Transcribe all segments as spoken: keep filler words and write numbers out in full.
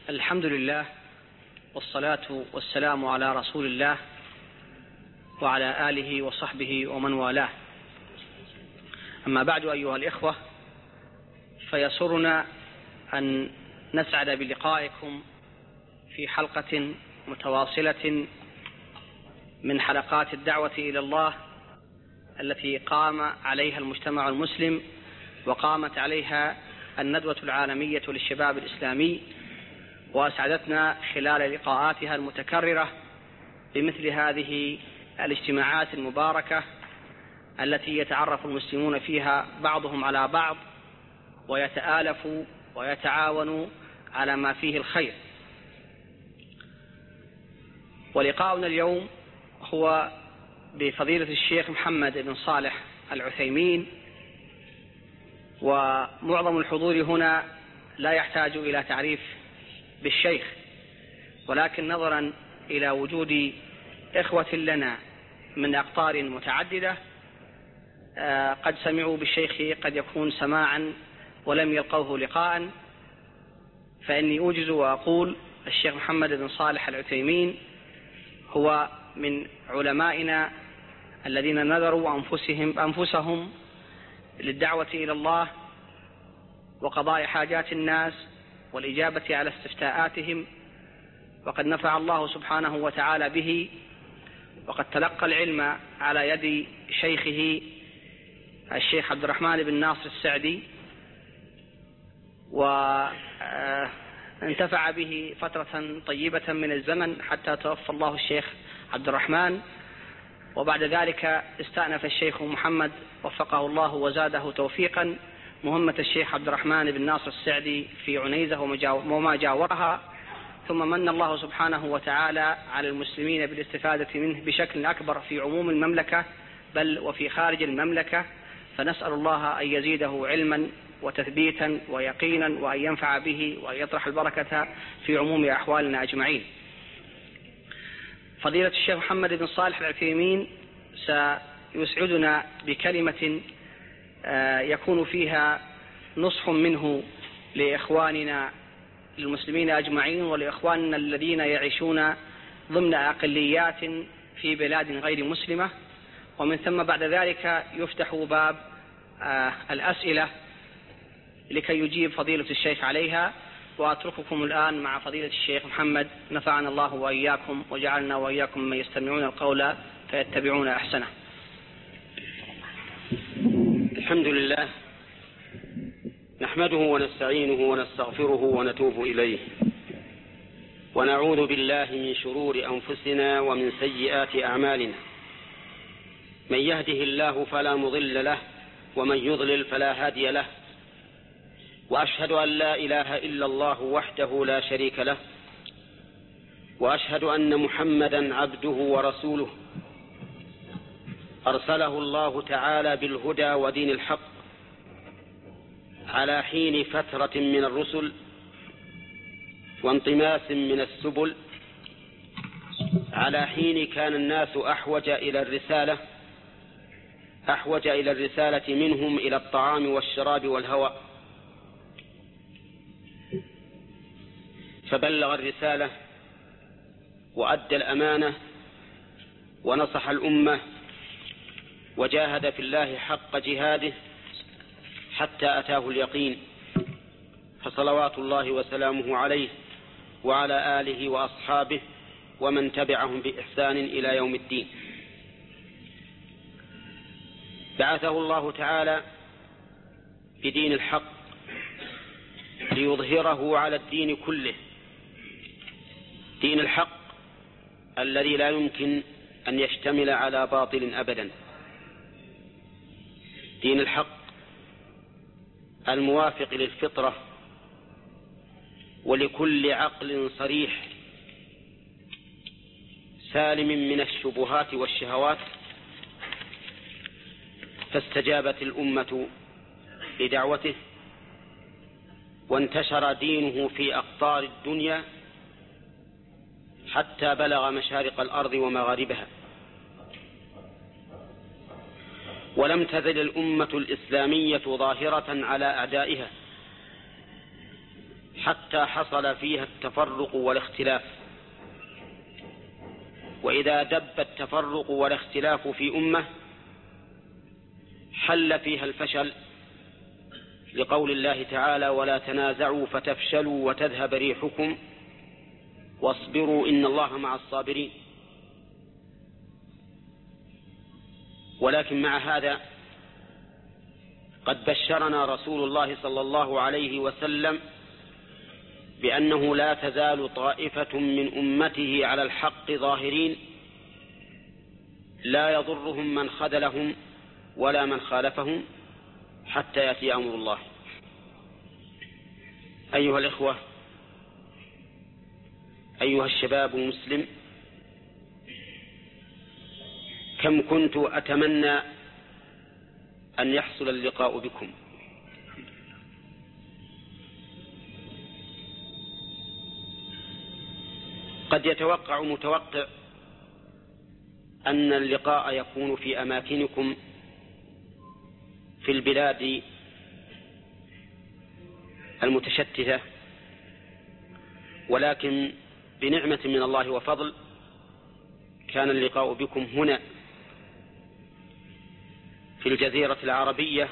الحمد لله والصلاة والسلام على رسول الله وعلى آله وصحبه ومن والاه. أما بعد، أيها الإخوة، فيسرنا أن نسعد بلقائكم في حلقة متواصلة من حلقات الدعوة إلى الله التي قام عليها المجتمع المسلم وقامت عليها الندوة العالمية للشباب الإسلامي، وأسعدتنا خلال لقاءاتها المتكررة بمثل هذه الاجتماعات المباركة التي يتعرف المسلمون فيها بعضهم على بعض ويتآلف ويتعاون على ما فيه الخير. ولقاؤنا اليوم هو بفضيلة الشيخ محمد بن صالح العثيمين، ومعظم الحضور هنا لا يحتاج إلى تعريف بالشيخ، ولكن نظرا إلى وجود إخوة لنا من أقطار متعددة قد سمعوا بالشيخ قد يكون سماعا ولم يلقوه لقاء، فإني أوجز وأقول الشيخ محمد بن صالح العثيمين هو من علمائنا الذين نذروا أنفسهم, أنفسهم للدعوة إلى الله وقضاء حاجات الناس والإجابة على استفتاءاتهم، وقد نفع الله سبحانه وتعالى به، وقد تلقى العلم على يد شيخه الشيخ عبد الرحمن بن ناصر السعدي، وانتفع به فترة طيبة من الزمن حتى توفى الله الشيخ عبد الرحمن. وبعد ذلك استأنف الشيخ محمد وفقه الله وزاده توفيقا مهمة الشيخ عبد الرحمن بن ناصر السعدي في عنيزة وما جاورها، ثم من الله سبحانه وتعالى على المسلمين بالاستفادة منه بشكل أكبر في عموم المملكة بل وفي خارج المملكة، فنسأل الله أن يزيده علما وتثبيتا ويقينا، وأن ينفع به وأن يطرح البركة في عموم أحوالنا أجمعين. فضيلة الشيخ محمد بن صالح العثيمين سيسعدنا بكلمة يكون فيها نصح منه لإخواننا المسلمين أجمعين ولإخواننا الذين يعيشون ضمن أقليات في بلاد غير مسلمة، ومن ثم بعد ذلك يفتح باب الأسئلة لكي يجيب فضيلة الشيخ عليها. وأترككم الآن مع فضيلة الشيخ محمد، نفعنا الله وإياكم وجعلنا وإياكم من يستمعون القول فيتبعون أحسنه. الحمد لله، نحمده ونستعينه ونستغفره ونتوب إليه، ونعوذ بالله من شرور أنفسنا ومن سيئات أعمالنا. من يهده الله فلا مضل له، ومن يضلل فلا هادي له، وأشهد أن لا إله إلا الله وحده لا شريك له، وأشهد أن محمدا عبده ورسوله أرسله الله تعالى بالهدى ودين الحق على حين فترة من الرسل وانطماس من السبل، على حين كان الناس أحوج إلى الرسالة أحوج إلى الرسالة منهم إلى الطعام والشراب والهواء، فبلغ الرسالة وأدى الأمانة ونصح الأمة وجاهد في الله حق جهاده حتى أتاه اليقين، فصلوات الله وسلامه عليه وعلى آله وأصحابه ومن تبعهم بإحسان إلى يوم الدين. بعثه الله تعالى بدين الحق ليظهره على الدين كله، دين الحق الذي لا يمكن أن يشتمل على باطل أبدا، دين الحق الموافق للفطرة ولكل عقل صريح سالم من الشبهات والشهوات. فاستجابت الأمة لدعوته، وانتشر دينه في أقطار الدنيا حتى بلغ مشارق الأرض ومغاربها. ولم تزل الأمة الإسلامية ظاهرة على أعدائها حتى حصل فيها التفرق والاختلاف. وإذا دب التفرق والاختلاف في أمة حل فيها الفشل، لقول الله تعالى: ولا تنازعوا فتفشلوا وتذهب ريحكم واصبروا إن الله مع الصابرين. ولكن مع هذا قد بشرنا رسول الله صلى الله عليه وسلم بأنه لا تزال طائفة من أمته على الحق ظاهرين لا يضرهم من خذلهم ولا من خالفهم حتى يأتي أمر الله. أيها الإخوة، أيها الشباب المسلم، كم كنت أتمنى أن يحصل اللقاء بكم، قد يتوقع متوقع أن اللقاء يكون في أماكنكم في البلاد المتشتتة، ولكن بنعمة من الله وفضل كان اللقاء بكم هنا في الجزيرة العربية،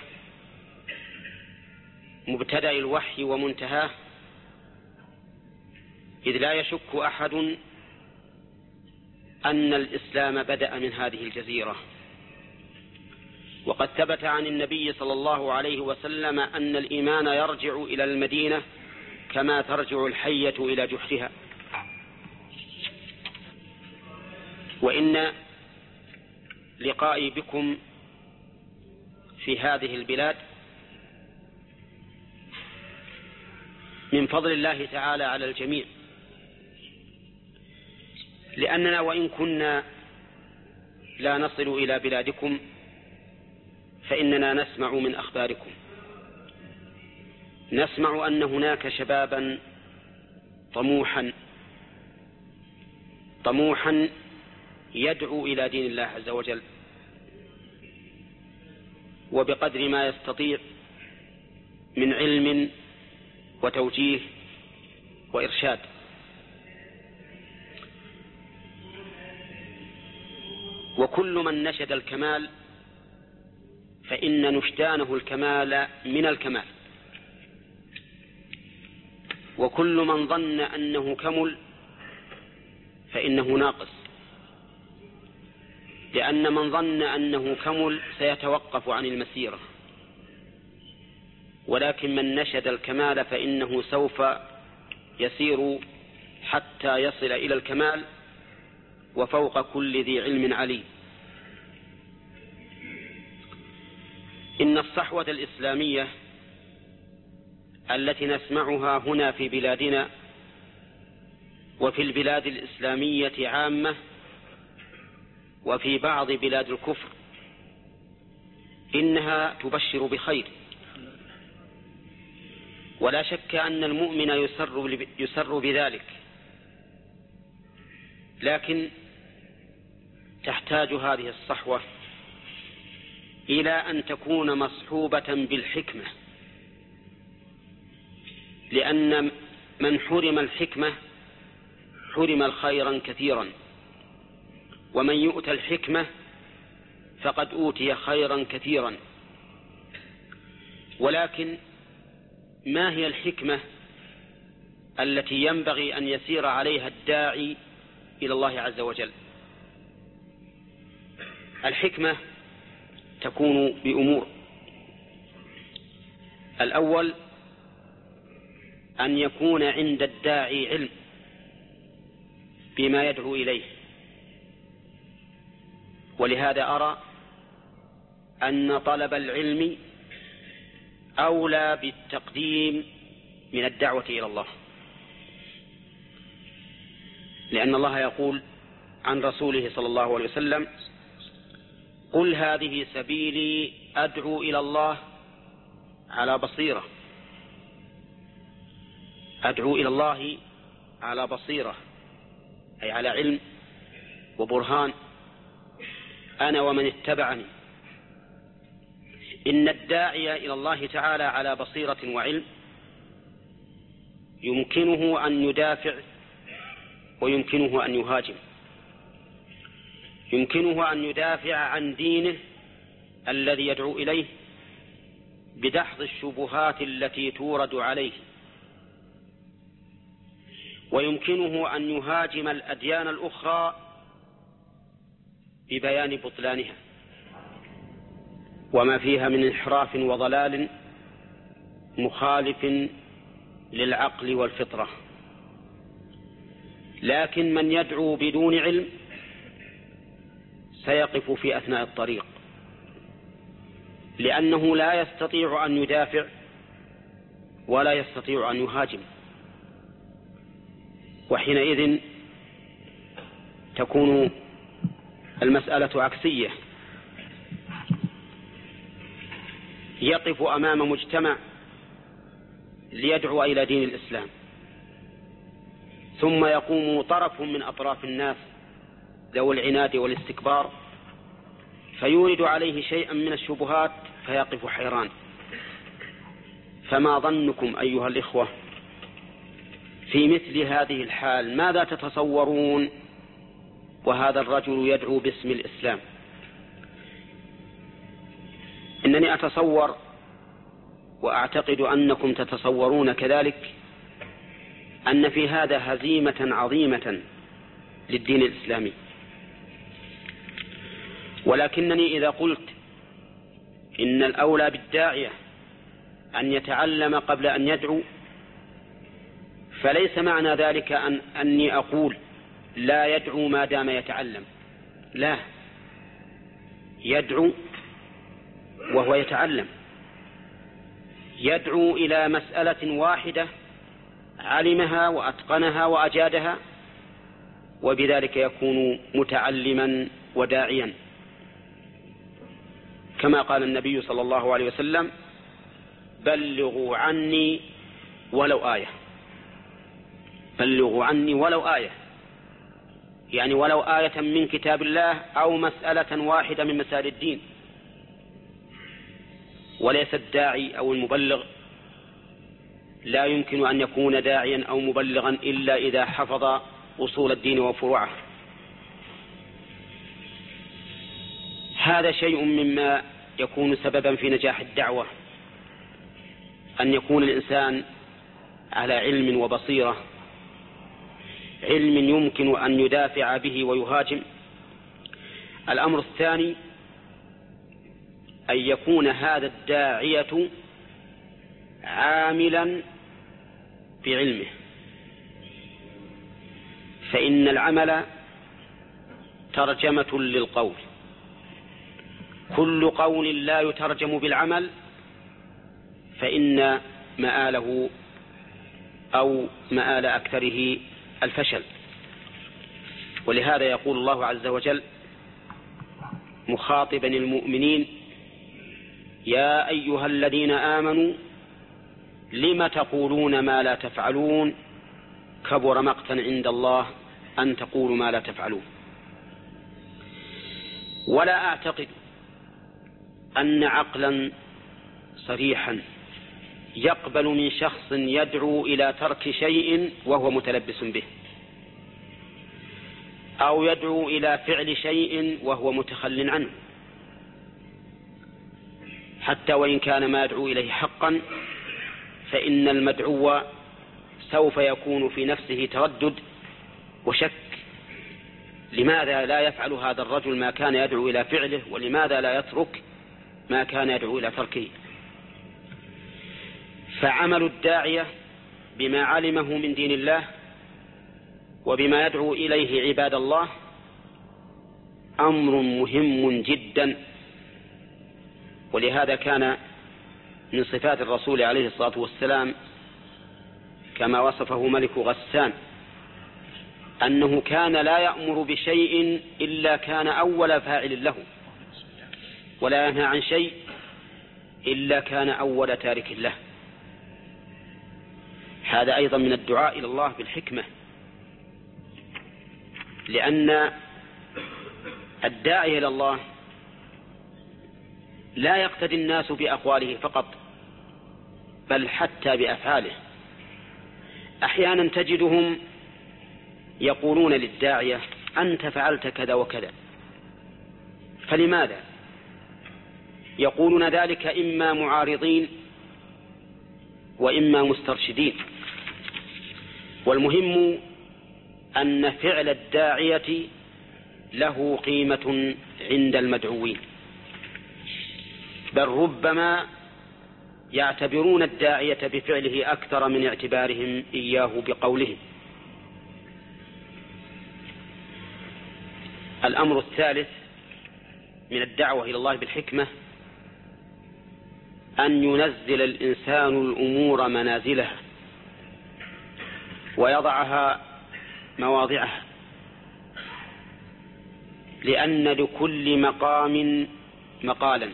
مبتدأ الوحي ومنتهاه، إذ لا يشك أحد أن الإسلام بدأ من هذه الجزيرة. وقد ثبت عن النبي صلى الله عليه وسلم أن الإيمان يرجع إلى المدينة كما ترجع الحية إلى جحرها. وإن لقائي بكم في هذه البلاد من فضل الله تعالى على الجميع، لأننا وإن كنا لا نصل إلى بلادكم فإننا نسمع من أخباركم، نسمع أن هناك شبابا طموحا طموحا يدعو إلى دين الله عز وجل، وبقدر ما يستطيع من علم وتوجيه وإرشاد. وكل من نشد الكمال فإن نشدانه الكمال من الكمال، وكل من ظن أنه كمل فإنه ناقص، لأن من ظن أنه كمل سيتوقف عن المسيرة، ولكن من نشد الكمال فإنه سوف يسير حتى يصل إلى الكمال، وفوق كل ذي علم عليم. إن الصحوة الإسلامية التي نسمعها هنا في بلادنا وفي البلاد الإسلامية عامة وفي بعض بلاد الكفر إنها تبشر بخير، ولا شك أن المؤمن يسر, يسر بذلك، لكن تحتاج هذه الصحوة إلى أن تكون مصحوبة بالحكمة، لأن من حرم الحكمة حرم الخيرا كثيرا، ومن يؤتى الحكمة فقد أوتي خيرا كثيرا. ولكن ما هي الحكمة التي ينبغي أن يسير عليها الداعي إلى الله عز وجل؟ الحكمة تكون بأمور: الأول أن يكون عند الداعي علم بما يدعو إليه، ولهذا أرى أن طلب العلم أولى بالتقديم من الدعوة إلى الله، لأن الله يقول عن رسوله صلى الله عليه وسلم: قل هذه سبيلي أدعو إلى الله على بصيرة. أدعو إلى الله على بصيرة، أي على علم وبرهان، أنا ومن اتبعني. إن الداعي إلى الله تعالى على بصيرة وعلم يمكنه أن يدافع ويمكنه أن يهاجم. يمكنه أن يدافع عن دينه الذي يدعو إليه بدحض الشبهات التي تورد عليه، ويمكنه أن يهاجم الأديان الأخرى ببيان بطلانها وما فيها من انحراف وضلال مخالف للعقل والفطرة. لكن من يدعو بدون علم سيقف في أثناء الطريق، لأنه لا يستطيع أن يدافع ولا يستطيع أن يهاجم، وحينئذ تكون المسألة عكسية. يقف أمام مجتمع ليدعو إلى دين الإسلام، ثم يقوم طرف من أطراف الناس ذوي العناد والاستكبار فيورد عليه شيئا من الشبهات فيقف حيران. فما ظنكم أيها الإخوة في مثل هذه الحال؟ ماذا تتصورون وهذا الرجل يدعو باسم الإسلام؟ إنني أتصور وأعتقد أنكم تتصورون كذلك أن في هذا هزيمة عظيمة للدين الإسلامي. ولكنني إذا قلت إن الأولى بالداعية أن يتعلم قبل أن يدعو، فليس معنى ذلك أن أني أقول لا يدعو ما دام يتعلم، لا، يدعو وهو يتعلم، يدعو إلى مسألة واحدة علمها وأتقنها وأجادها، وبذلك يكون متعلما وداعيا، كما قال النبي صلى الله عليه وسلم: بلغوا عني ولو آية. بلغوا عني ولو آية، يعني ولو آية من كتاب الله أو مسألة واحدة من مسائل الدين. وليس الداعي أو المبلغ لا يمكن أن يكون داعيا أو مبلغا إلا إذا حفظ أصول الدين وفروعه. هذا شيء مما يكون سببا في نجاح الدعوة، أن يكون الإنسان على علم وبصيرة، علم يمكن أن يدافع به ويهاجم. الأمر الثاني أن يكون هذا الداعية عاملا بعلمه، فإن العمل ترجمة للقول، كل قول لا يترجم بالعمل فإن مآله أو مآل أكثره الفشل. ولهذا يقول الله عز وجل مخاطبا المؤمنين: يا أيها الذين آمنوا لم تقولون ما لا تفعلون كبر مقتا عند الله أن تقولوا ما لا تفعلون. ولا أعتقد أن عقلا صريحا يقبل من شخص يدعو إلى ترك شيء وهو متلبس به، أو يدعو إلى فعل شيء وهو متخل عنه، حتى وإن كان ما يدعو إليه حقا، فإن المدعو سوف يكون في نفسه تردد وشك: لماذا لا يفعل هذا الرجل ما كان يدعو إلى فعله، ولماذا لا يترك ما كان يدعو إلى تركه؟ فعمل الداعية بما علمه من دين الله وبما يدعو إليه عباد الله أمر مهم جدا. ولهذا كان من صفات الرسول عليه الصلاة والسلام كما وصفه ملك غسان أنه كان لا يأمر بشيء إلا كان أول فاعل له، ولا ينهى عن شيء إلا كان أول تارك له. هذا أيضا من الدعاء إلى الله بالحكمة، لأن الداعي إلى الله لا يقتدي الناس بأقواله فقط، بل حتى بأفعاله. أحيانا تجدهم يقولون للداعية أنت فعلت كذا وكذا، فلماذا؟ يقولون ذلك إما معارضين وإما مسترشدين. والمهم أن فعل الداعية له قيمة عند المدعوين، بل ربما يعتبرون الداعية بفعله أكثر من اعتبارهم إياه بقولهم. الأمر الثالث من الدعوة إلى الله بالحكمة أن ينزل الإنسان الأمور منازلها ويضعها مواضعها، لأن لكل مقام مقالا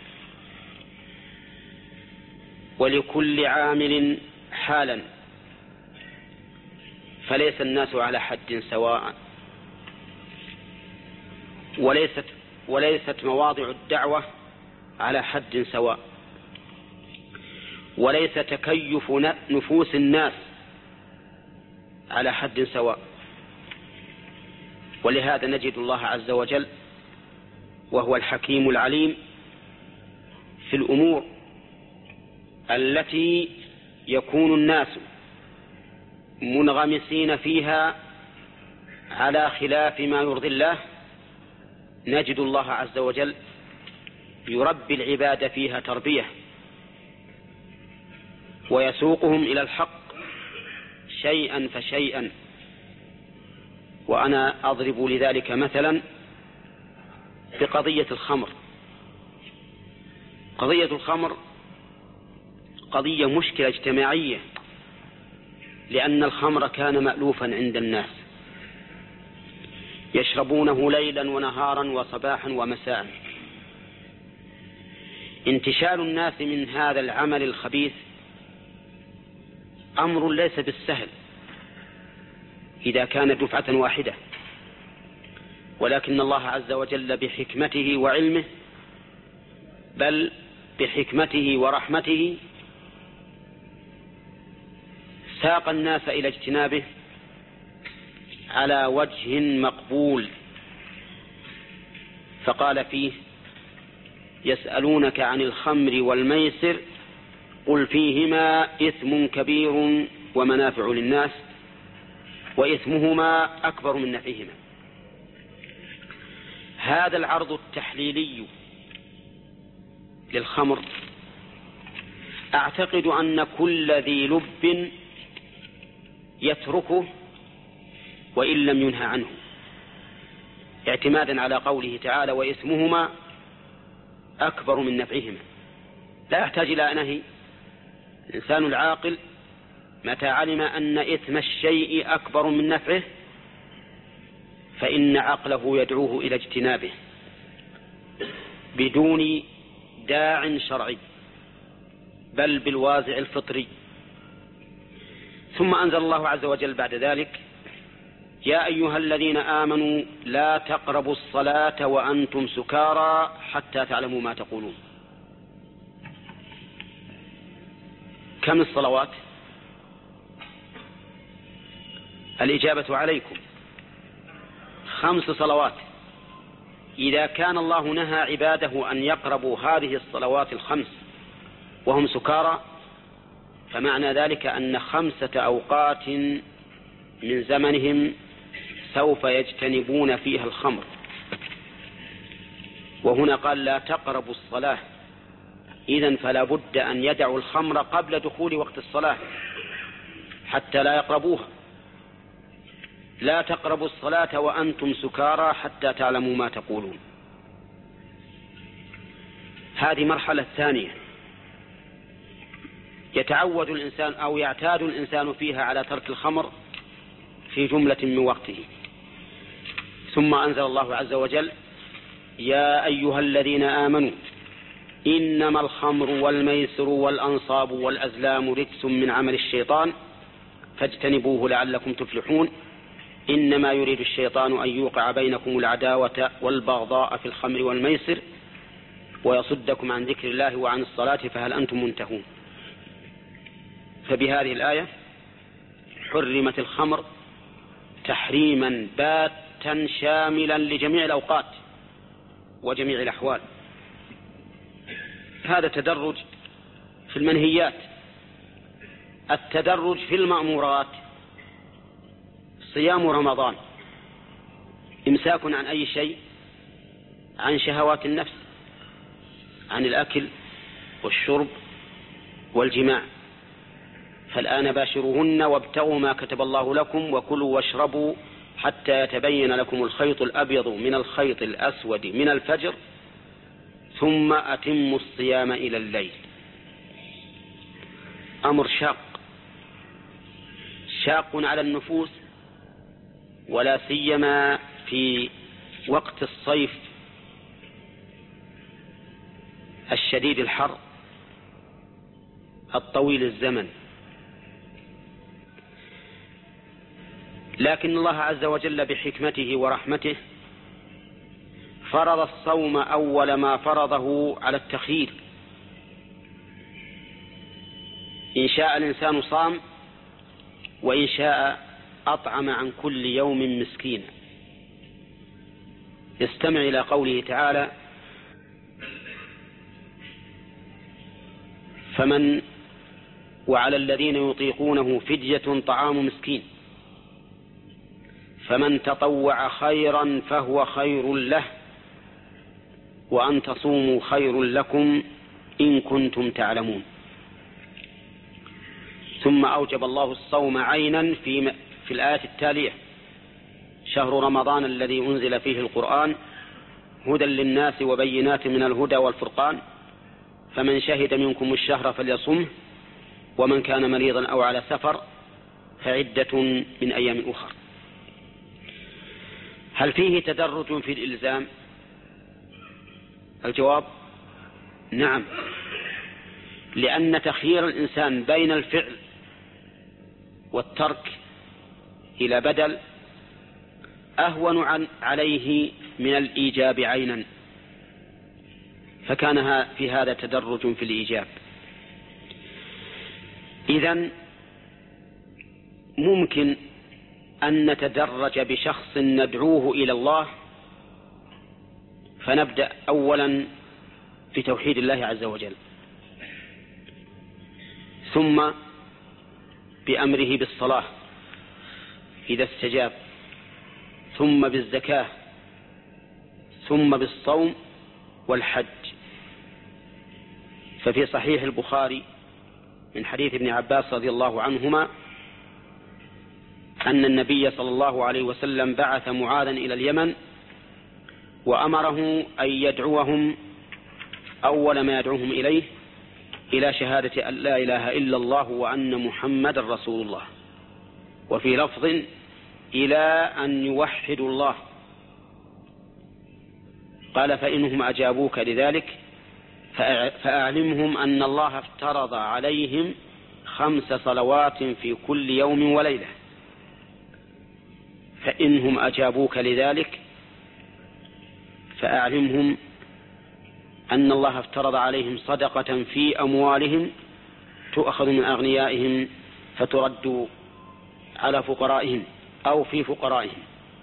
ولكل عامل حالا، فليس الناس على حد سواء، وليست وليست مواضع الدعوة على حد سواء، وليس تكيف نفوس الناس على حد سواء. ولهذا نجد الله عز وجل وهو الحكيم العليم في الأمور التي يكون الناس منغمسين فيها على خلاف ما يرضي الله، نجد الله عز وجل يربي العباد فيها تربية ويسوقهم إلى الحق شيئا فشيئا. وأنا أضرب لذلك مثلا بقضية الخمر. قضية الخمر قضية مشكلة اجتماعية، لأن الخمر كان مألوفا عند الناس، يشربونه ليلا ونهارا وصباحا ومساء. انتشال الناس من هذا العمل الخبيث أمر ليس بالسهل إذا كان دفعة واحدة، ولكن الله عز وجل بحكمته وعلمه، بل بحكمته ورحمته، ساق الناس إلى اجتنابه على وجه مقبول. فقال فيه: يسألونك عن الخمر والميسر قل فيهما إثم كبير ومنافع للناس وإثمهما أكبر من نفعهما. هذا العرض التحليلي للخمر أعتقد أن كل ذي لب يتركه وإن لم ينهى عنه، اعتمادا على قوله تعالى: وإثمهما أكبر من نفعهما. لا يحتاج إلى نهي. الإنسان العاقل متى علم أن إثم الشيء أكبر من نفعه فإن عقله يدعوه إلى اجتنابه بدون داع شرعي، بل بالوازع الفطري. ثم أنزل الله عز وجل بعد ذلك: يا أيها الذين آمنوا لا تقربوا الصلاة وأنتم سكارى حتى تعلموا ما تقولون. كم الصلوات؟ الإجابة عليكم خمس صلوات. إذا كان الله نهى عباده أن يقربوا هذه الصلوات الخمس وهم سكارى، فمعنى ذلك أن خمسة أوقات من زمنهم سوف يجتنبون فيها الخمر. وهنا قال: لا تقربوا الصلاة، إذن فلا بد أن يدعوا الخمر قبل دخول وقت الصلاة حتى لا يقربوها. لا تقربوا الصلاة وأنتم سكارى حتى تعلموا ما تقولون. هذه مرحلة ثانية يتعود الإنسان أو يعتاد الإنسان فيها على ترك الخمر في جملة من وقته. ثم أنزل الله عز وجل: يا أيها الذين آمنوا إنما الخمر والميسر والأنصاب والأزلام رجس من عمل الشيطان فاجتنبوه لعلكم تفلحون إنما يريد الشيطان أن يوقع بينكم العداوة والبغضاء في الخمر والميسر ويصدكم عن ذكر الله وعن الصلاة فهل أنتم منتهون. فبهذه الآية حرمت الخمر تحريما باتا شاملا لجميع الأوقات وجميع الأحوال. هذا تدرج في المنهيات. التدرج في المأمورات: صيام رمضان إمساك عن أي شيء؟ عن شهوات النفس، عن الأكل والشرب والجماع. فالآن باشروهن وابتغوا ما كتب الله لكم وكلوا واشربوا حتى يتبين لكم الخيط الأبيض من الخيط الأسود من الفجر ثم أتموا الصيام إلى الليل. أمر شاق شاق على النفوس، ولا سيما في وقت الصيف الشديد الحر الطويل الزمن. لكن الله عز وجل بحكمته ورحمته فرض الصوم أول ما فرضه على التخيير. إن شاء الإنسان صام، وإن شاء أطعم عن كل يوم مسكينا. استمع إلى قوله تعالى: فمن وعلى الذين يطيقونه فدية طعام مسكين فمن تطوع خيرا فهو خير له وأن تصوموا خير لكم إن كنتم تعلمون. ثم أوجب الله الصوم عينا في في الآية التالية: شهر رمضان الذي أنزل فيه القرآن هدى للناس وبينات من الهدى والفرقان فمن شهد منكم الشهر فليصمه ومن كان مريضا أو على سفر فعدة من أيام أخر. هل فيه تدرج في الإلزام؟ الجواب: نعم، لأن تخيير الإنسان بين الفعل والترك إلى بدل أهون عن عليه من الإيجاب عينا، فكان في هذا تدرج في الإيجاب. إذن ممكن أن نتدرج بشخص ندعوه إلى الله، فنبدأ أولا بتوحيد الله عز وجل، ثم بأمره بالصلاة إذا استجاب، ثم بالزكاة، ثم بالصوم والحج. ففي صحيح البخاري من حديث ابن عباس رضي الله عنهما أن النبي صلى الله عليه وسلم بعث معاذا إلى اليمن وأمره أن يدعوهم أول ما يدعوهم إليه إلى شهادة أن لا إله إلا الله وأن محمد رسول الله، وفي لفظ إلى أن يوحدوا الله. قال: فإنهم أجابوك لذلك فأعلمهم أن الله افترض عليهم خمس صلوات في كل يوم وليلة. فإنهم أجابوك لذلك فأعلمهم أن الله افترض عليهم صدقة في أموالهم تؤخذ من أغنيائهم فترد على فقرائهم أو في فقرائهم.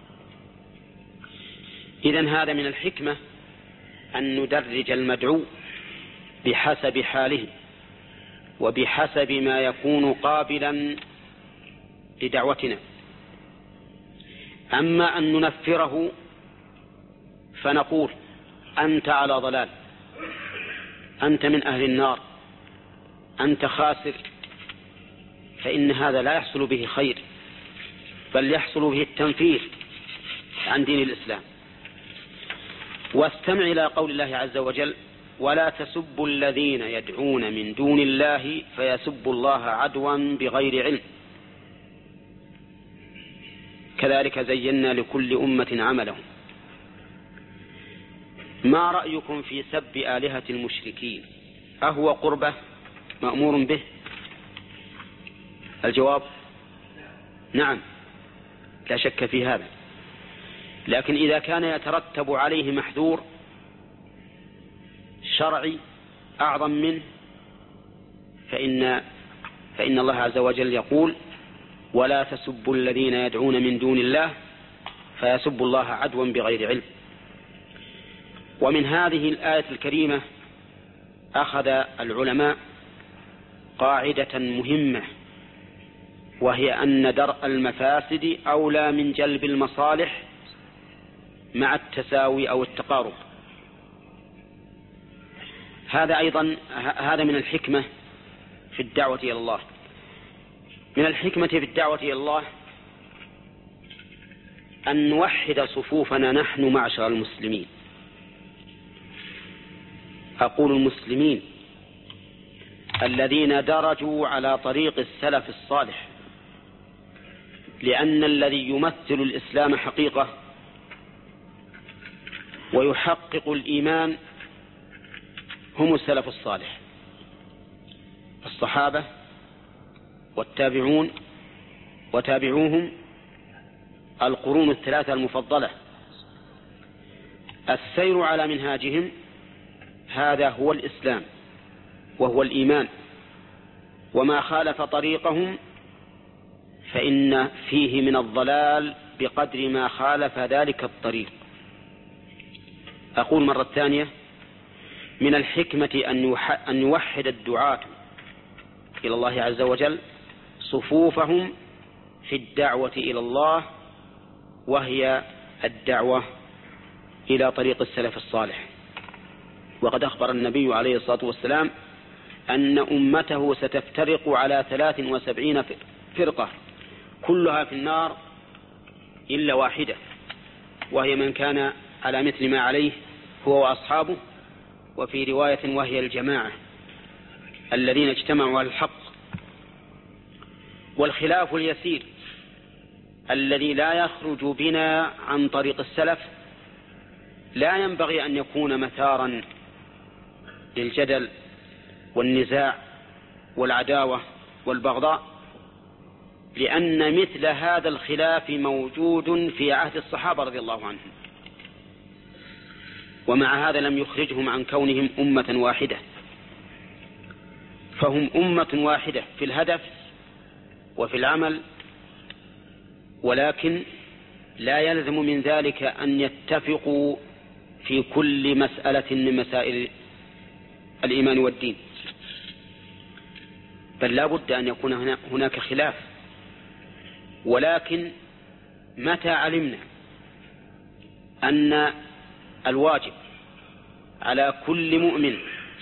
إذن هذا من الحكمة أن ندرج المدعو بحسب حاله وبحسب ما يكون قابلا لدعوتنا. أما أن ننفره فنقول: أنت على ضلال، أنت من أهل النار، أنت خاسر، فإن هذا لا يحصل به خير، بل يحصل به التنفير عن دين الإسلام. واستمع إلى قول الله عز وجل: ولا تسبوا الذين يدعون من دون الله فيسبوا الله عدوا بغير علم كذلك زينا لكل أمة عملهم. ما رأيكم في سب آلهة المشركين؟ أهو قربة مأمور به؟ الجواب: نعم، لا شك في هذا. لكن إذا كان يترتب عليه محذور شرعي أعظم منه فإن, فإن الله عز وجل يقول: ولا تسبوا الذين يدعون من دون الله فيسبوا الله عدوا بغير علم. ومن هذه الآية الكريمة أخذ العلماء قاعدة مهمة، وهي أن درء المفاسد أولى من جلب المصالح مع التساوي أو التقارب. هذا أيضا هذا من الحكمة في الدعوة إلى الله. من الحكمة في الدعوة إلى الله أن نوحد صفوفنا نحن معشر المسلمين. أقول المسلمين الذين درجوا على طريق السلف الصالح، لأن الذي يمثل الإسلام حقيقة ويحقق الإيمان هم السلف الصالح، الصحابة والتابعون وتابعوهم، القرون الثلاثة المفضلة. السير على منهاجهم هذا هو الإسلام وهو الإيمان، وما خالف طريقهم فإن فيه من الضلال بقدر ما خالف ذلك الطريق. أقول مرة ثانية: من الحكمة أن يوحد الدعاة إلى الله عز وجل صفوفهم في الدعوة إلى الله، وهي الدعوة إلى طريق السلف الصالح. وقد أخبر النبي عليه الصلاة والسلام أن أمته ستفترق على ثلاث وسبعين فرقة كلها في النار إلا واحدة، وهي من كان على مثل ما عليه هو وأصحابه، وفي رواية وهي الجماعة الذين اجتمعوا على الحق. والخلاف اليسير الذي لا يخرج بنا عن طريق السلف لا ينبغي أن يكون مثارا للجدل والنزاع والعداوة والبغضاء، لأن مثل هذا الخلاف موجود في عهد الصحابة رضي الله عنهم، ومع هذا لم يخرجهم عن كونهم أمة واحدة. فهم أمة واحدة في الهدف وفي العمل، ولكن لا يلزم من ذلك أن يتفقوا في كل مسألة من مسائل الإيمان والدين، بل لا بد أن يكون هناك خلاف. ولكن متى علمنا أن الواجب على كل مؤمن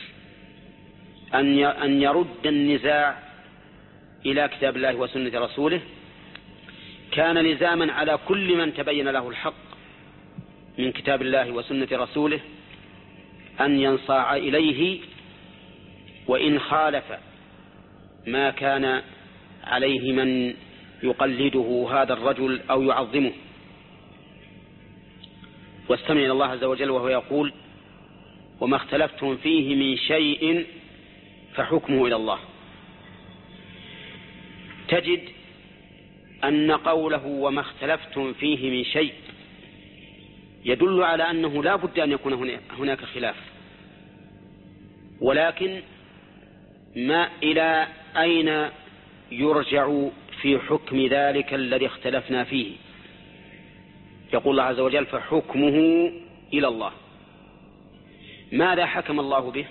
أن يرد النزاع إلى كتاب الله وسنة رسوله، كان لزاما على كل من تبين له الحق من كتاب الله وسنة رسوله أن ينصاع إليه، وإن خالف ما كان عليه من يقلده هذا الرجل أو يعظمه. واستمع إلى الله عز وجل وهو يقول: وما اختلفتم فيه من شيء فحكمه إلى الله. تجد أن قوله وما اختلفتم فيه من شيء يدل على أنه لا بد أن يكون هناك خلاف، ولكن ما إلى أين يرجع في حكم ذلك الذي اختلفنا فيه؟ يقول الله عز وجل: فحكمه إلى الله. ماذا حكم الله به؟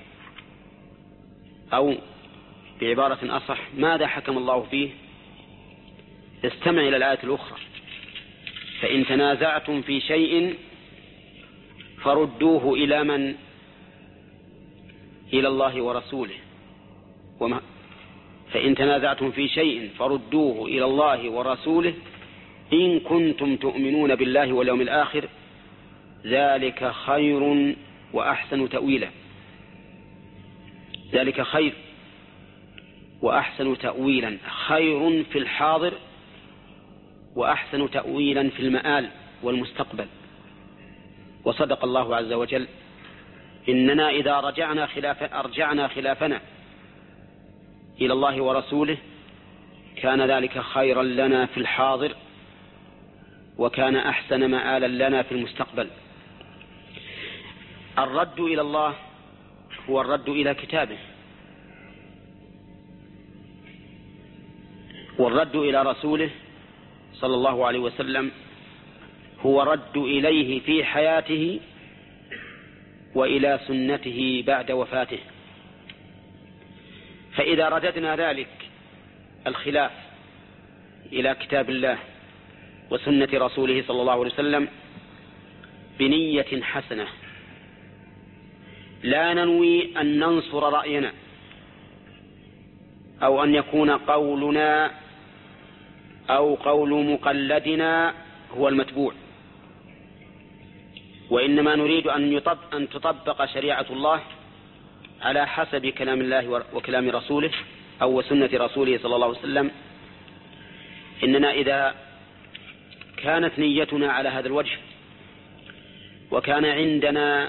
أو بعبارة أصح: ماذا حكم الله فيه؟ استمع إلى الآية الأخرى: فإن تنازعتم في شيء فردوه إلى من؟ إلى الله ورسوله. وما فإن تنازعتم في شيء فردوه إلى الله ورسوله إن كنتم تؤمنون بالله واليوم الآخر ذلك خير وأحسن تأويلا. ذلك خير وأحسن تأويلا، خير في الحاضر وأحسن تأويلا في المآل والمستقبل. وصدق الله عز وجل: إننا إذا رجعنا خلاف أرجعنا خلافنا إلى الله ورسوله كان ذلك خيرا لنا في الحاضر وكان أحسن مآلا لنا في المستقبل. الرد إلى الله هو الرد إلى كتابه، والرد إلى رسوله صلى الله عليه وسلم هو رد إليه في حياته وإلى سنته بعد وفاته. فإذا رددنا ذلك الخلاف إلى كتاب الله وسنة رسوله صلى الله عليه وسلم بنية حسنة، لا ننوي أن ننصر رأينا أو أن يكون قولنا أو قول مقلدنا هو المتبوع، وإنما نريد أن يطبق أن تطبق شريعة الله على حسب كلام الله وكلام رسوله أو سنة رسوله صلى الله عليه وسلم. إننا إذا كانت نيتنا على هذا الوجه وكان عندنا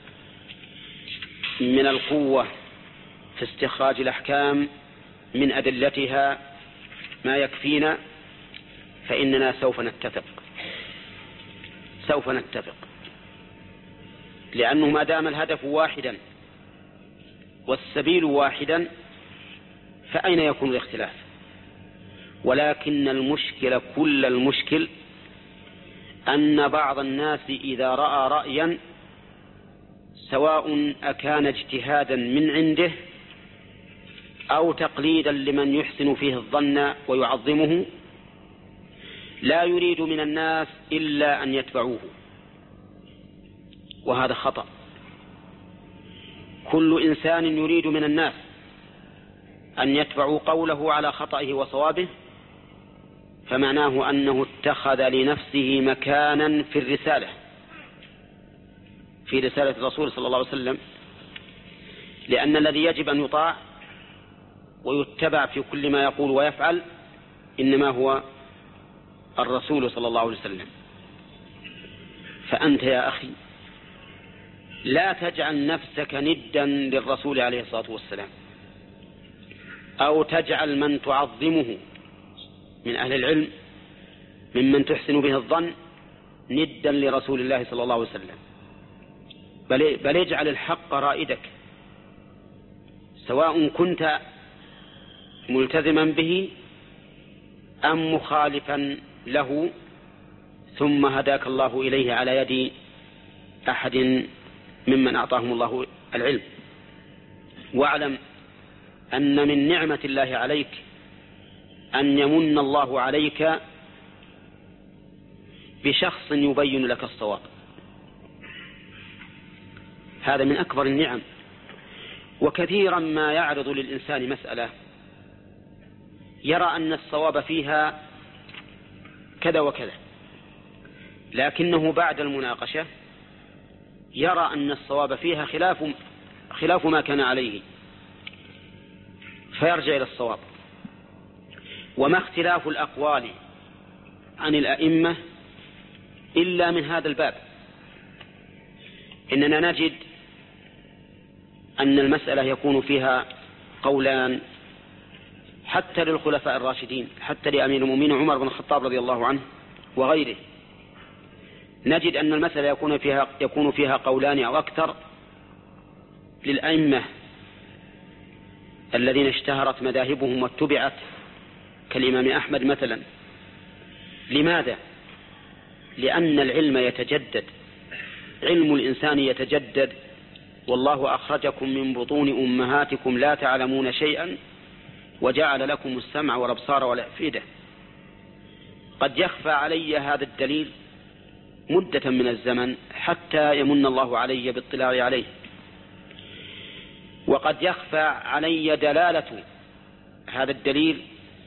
من القوة في استخراج الأحكام من أدلتها ما يكفينا، فإننا سوف نتفق سوف نتفق لأنه ما دام الهدف واحدا والسبيل واحدا فأين يكون الاختلاف؟ ولكن المشكلة كل المشكل أن بعض الناس إذا رأى رأيا سواء أكان اجتهادا من عنده أو تقليدا لمن يحسن فيه الظن ويعظمه لا يريد من الناس إلا أن يتبعوه، وهذا خطأ. كل إنسان يريد من الناس أن يتبعوا قوله على خطئه وصوابه فمعناه أنه اتخذ لنفسه مكانا في الرسالة في رسالة الرسول صلى الله عليه وسلم، لأن الذي يجب أن يطاع ويتبع في كل ما يقول ويفعل إنما هو الرسول صلى الله عليه وسلم. فأنت يا أخي لا تجعل نفسك ندا للرسول عليه الصلاة والسلام أو تجعل من تعظمه من أهل العلم ممن تحسن به الظن ندا لرسول الله صلى الله عليه وسلم، بل, بل اجعل الحق رائدك سواء كنت ملتزما به أم مخالفا له ثم هداك الله إليه على يد أحد ممن أعطاهم الله العلم. واعلم أن من نعمة الله عليك أن يمن الله عليك بشخص يبين لك الصواب، هذا من أكبر النعم. وكثيرا ما يعرض للإنسان مسألة يرى أن الصواب فيها كذا وكذا، لكنه بعد المناقشة يرى أن الصواب فيها خلاف خلاف ما كان عليه فيرجع إلى الصواب. وما اختلاف الأقوال عن الأئمة إلا من هذا الباب. إننا نجد أن المسألة يكون فيها قولان حتى للخلفاء الراشدين، حتى لأمير المؤمنين عمر بن الخطاب رضي الله عنه وغيره، نجد أن المسألة يكون فيها يكون فيها قولان أو أكثر للأئمة الذين اشتهرت مذاهبهم واتبعت كالإمام أحمد مثلا. لماذا؟ لأن العلم يتجدد، علم الإنسان يتجدد، والله أخرجكم من بطون أمهاتكم لا تعلمون شيئا وجعل لكم السمع والأبصار والأفئدة. قد يخفى علي هذا الدليل مدة من الزمن حتى يمن الله علي باطلاع عليه، وقد يخفى علي دلالة هذا الدليل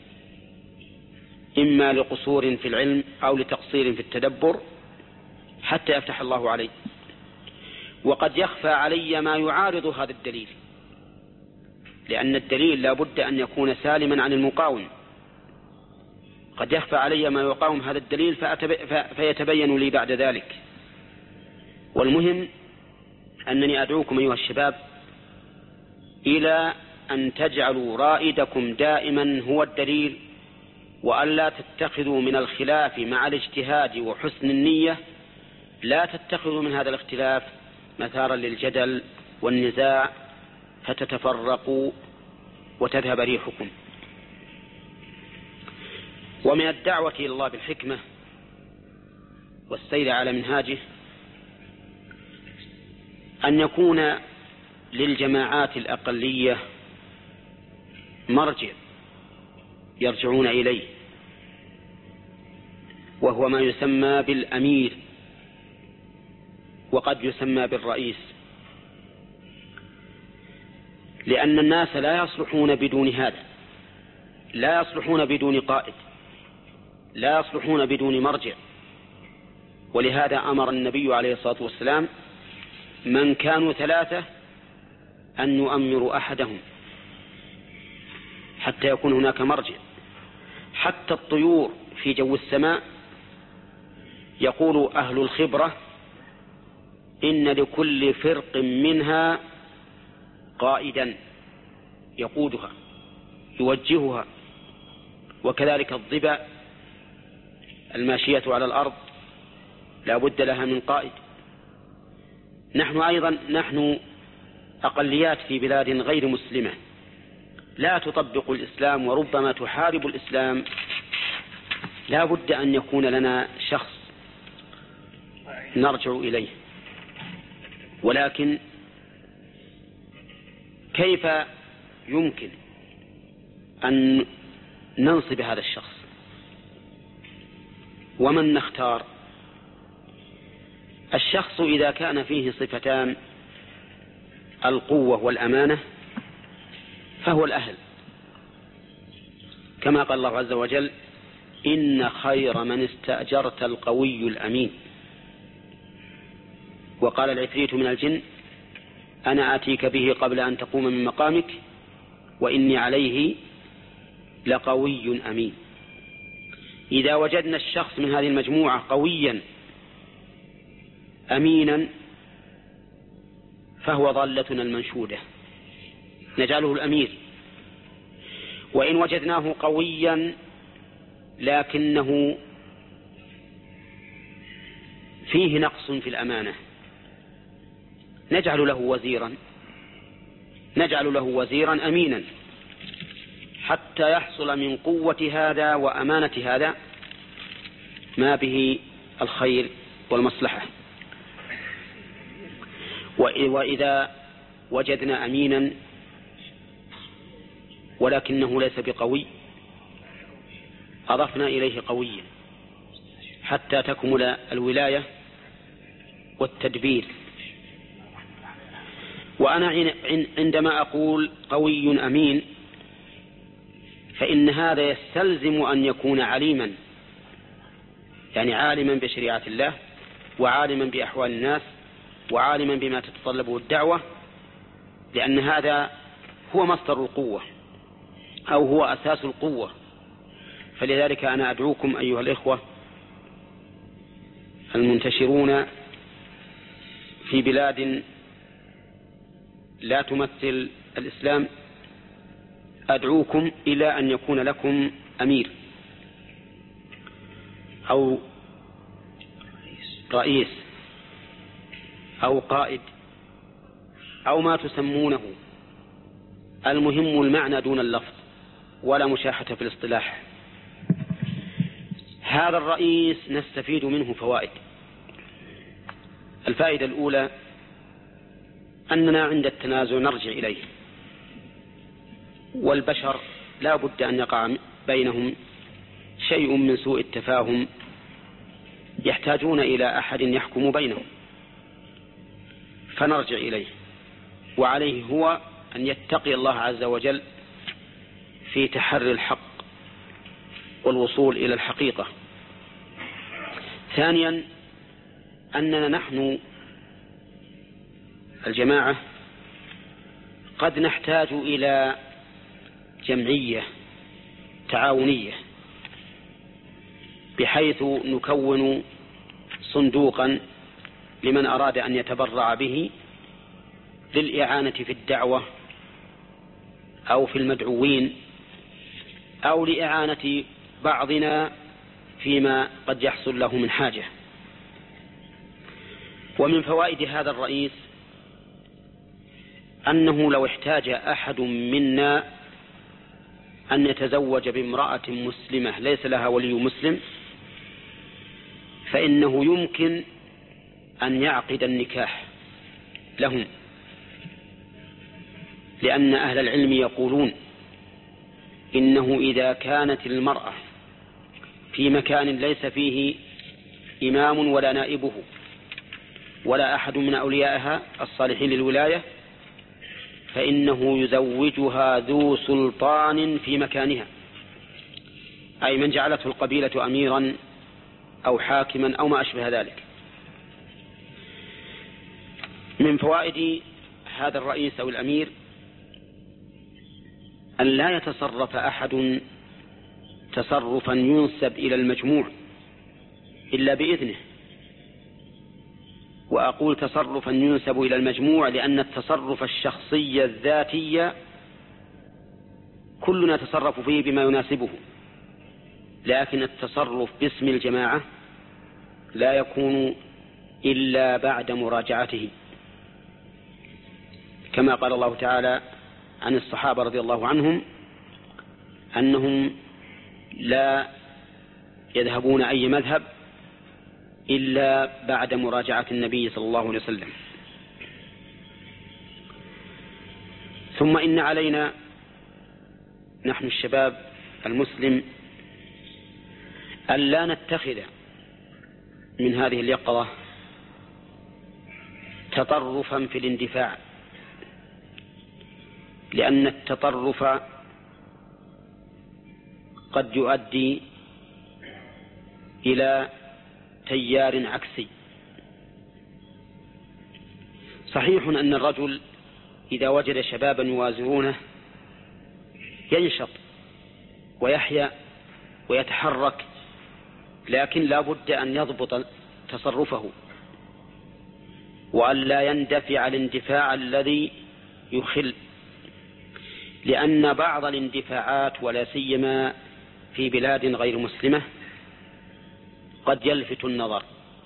إما لقصور في العلم أو لتقصير في التدبر حتى يفتح الله علي، وقد يخفى علي ما يعارض هذا الدليل، لأن الدليل لا بد أن يكون سالما عن المقاوم. قد يخفى علي ما يقاوم هذا الدليل فيتبين لي بعد ذلك. والمهم أنني أدعوكم أيها الشباب إلى أن تجعلوا رائدكم دائما هو الدليل، وألا تتخذوا من الخلاف مع الاجتهاد وحسن النية لا تتخذوا من هذا الاختلاف مثارا للجدل والنزاع فتتفرقوا وتذهب ريحكم. ومن الدعوة إلى الله بالحكمة والسير على منهاجه أن يكون للجماعات الأقلية مرجع يرجعون إليه، وهو ما يسمى بالأمير، وقد يسمى بالرئيس، لأن الناس لا يصلحون بدون هذا، لا يصلحون بدون قائد، لا يصلحون بدون مرجع. ولهذا أمر النبي عليه الصلاة والسلام من كانوا ثلاثة أن يؤمروا أحدهم حتى يكون هناك مرجع. حتى الطيور في جو السماء يقول أهل الخبرة إن لكل فرق منها قائدا يقودها يوجهها، وكذلك الضبع الماشية على الأرض لا بد لها من قائد. نحن أيضا نحن أقليات في بلاد غير مسلمة لا تطبق الإسلام وربما تحارب الإسلام، لا بد أن يكون لنا شخص نرجع إليه. ولكن كيف يمكن أن ننصب هذا الشخص ومن نختار؟ الشخص إذا كان فيه صفتان القوة والأمانة فهو الأهل، كما قال الله عز وجل إن خير من استأجرت القوي الأمين. وقال العفريت من الجن أنا آتيك به قبل أن تقوم من مقامك وإني عليه لقوي أمين. إذا وجدنا الشخص من هذه المجموعة قويا أمينا فهو ضالتنا المنشودة، نجعله الأمير. وإن وجدناه قويا لكنه فيه نقص في الأمانة نجعل له وزيرا نجعل له وزيرا أمينا حتى يحصل من قوة هذا وأمانة هذا ما به الخير والمصلحة. وإذا وجدنا أمينا ولكنه ليس بقوي أضفنا إليه قويا حتى تكمل الولاية والتدبير. وأنا عندما أقول قوي أمين فإن هذا يستلزم أن يكون عليما، يعني عالما بشريعة الله وعالما بأحوال الناس وعالما بما تتطلبه الدعوة، لأن هذا هو مصدر القوة أو هو أساس القوة. فلذلك أنا أدعوكم أيها الإخوة المنتشرون في بلاد لا تمثل الإسلام، أدعوكم إلى أن يكون لكم أمير أو رئيس أو قائد أو ما تسمونه، المهم المعنى دون اللفظ ولا مشاحة في الاصطلاح. هذا الرئيس نستفيد منه فوائد. الفائدة الأولى أننا عند التنازع نرجع إليه، والبشر لا بد أن يقع بينهم شيء من سوء التفاهم يحتاجون إلى أحد يحكم بينهم، فنرجع إليه، وعليه هو أن يتقي الله عز وجل في تحري الحق والوصول إلى الحقيقة. ثانيا أننا نحن الجماعة قد نحتاج إلى جمعية تعاونية بحيث نكون صندوقا لمن أراد أن يتبرع به للإعانة في الدعوة أو في المدعوين أو لإعانة بعضنا فيما قد يحصل له من حاجة. ومن فوائد هذا الرئيس أنه لو احتاج أحد منا أن يتزوج بامرأة مسلمة ليس لها ولي مسلم، فإنه يمكن أن يعقد النكاح لهم، لأن أهل العلم يقولون إنه إذا كانت المرأة في مكان ليس فيه إمام ولا نائبه ولا أحد من أوليائها الصالحين للولاية، فإنه يزوجها ذو سلطان في مكانها، أي من جعلته القبيلة أميرا أو حاكما أو ما أشبه ذلك. من فوائد هذا الرئيس أو الأمير أن لا يتصرف أحد تصرفا ينسب إلى المجموع إلا بإذنه. وأقول تصرفا ينسب إلى المجموع لأن التصرف الشخصي الذاتي كلنا نتصرف فيه بما يناسبه، لكن التصرف باسم الجماعة لا يكون إلا بعد مراجعته، كما قال الله تعالى عن الصحابة رضي الله عنهم أنهم لا يذهبون أي مذهب إلا بعد مراجعة النبي صلى الله عليه وسلم. ثم إن علينا نحن الشباب المسلم أن لا نتخذ من هذه اليقظة تطرفا في الاندفاع، لأن التطرف قد يؤدي إلى تيار عكسي. صحيح أن الرجل إذا وجد شبابا يوازرونه ينشط ويحيا ويتحرك، لكن لا بد أن يضبط تصرفه وأن لا يندفع الاندفاع الذي يخل، لأن بعض الاندفاعات ولا سيما في بلاد غير مسلمة قد يلفت النظر،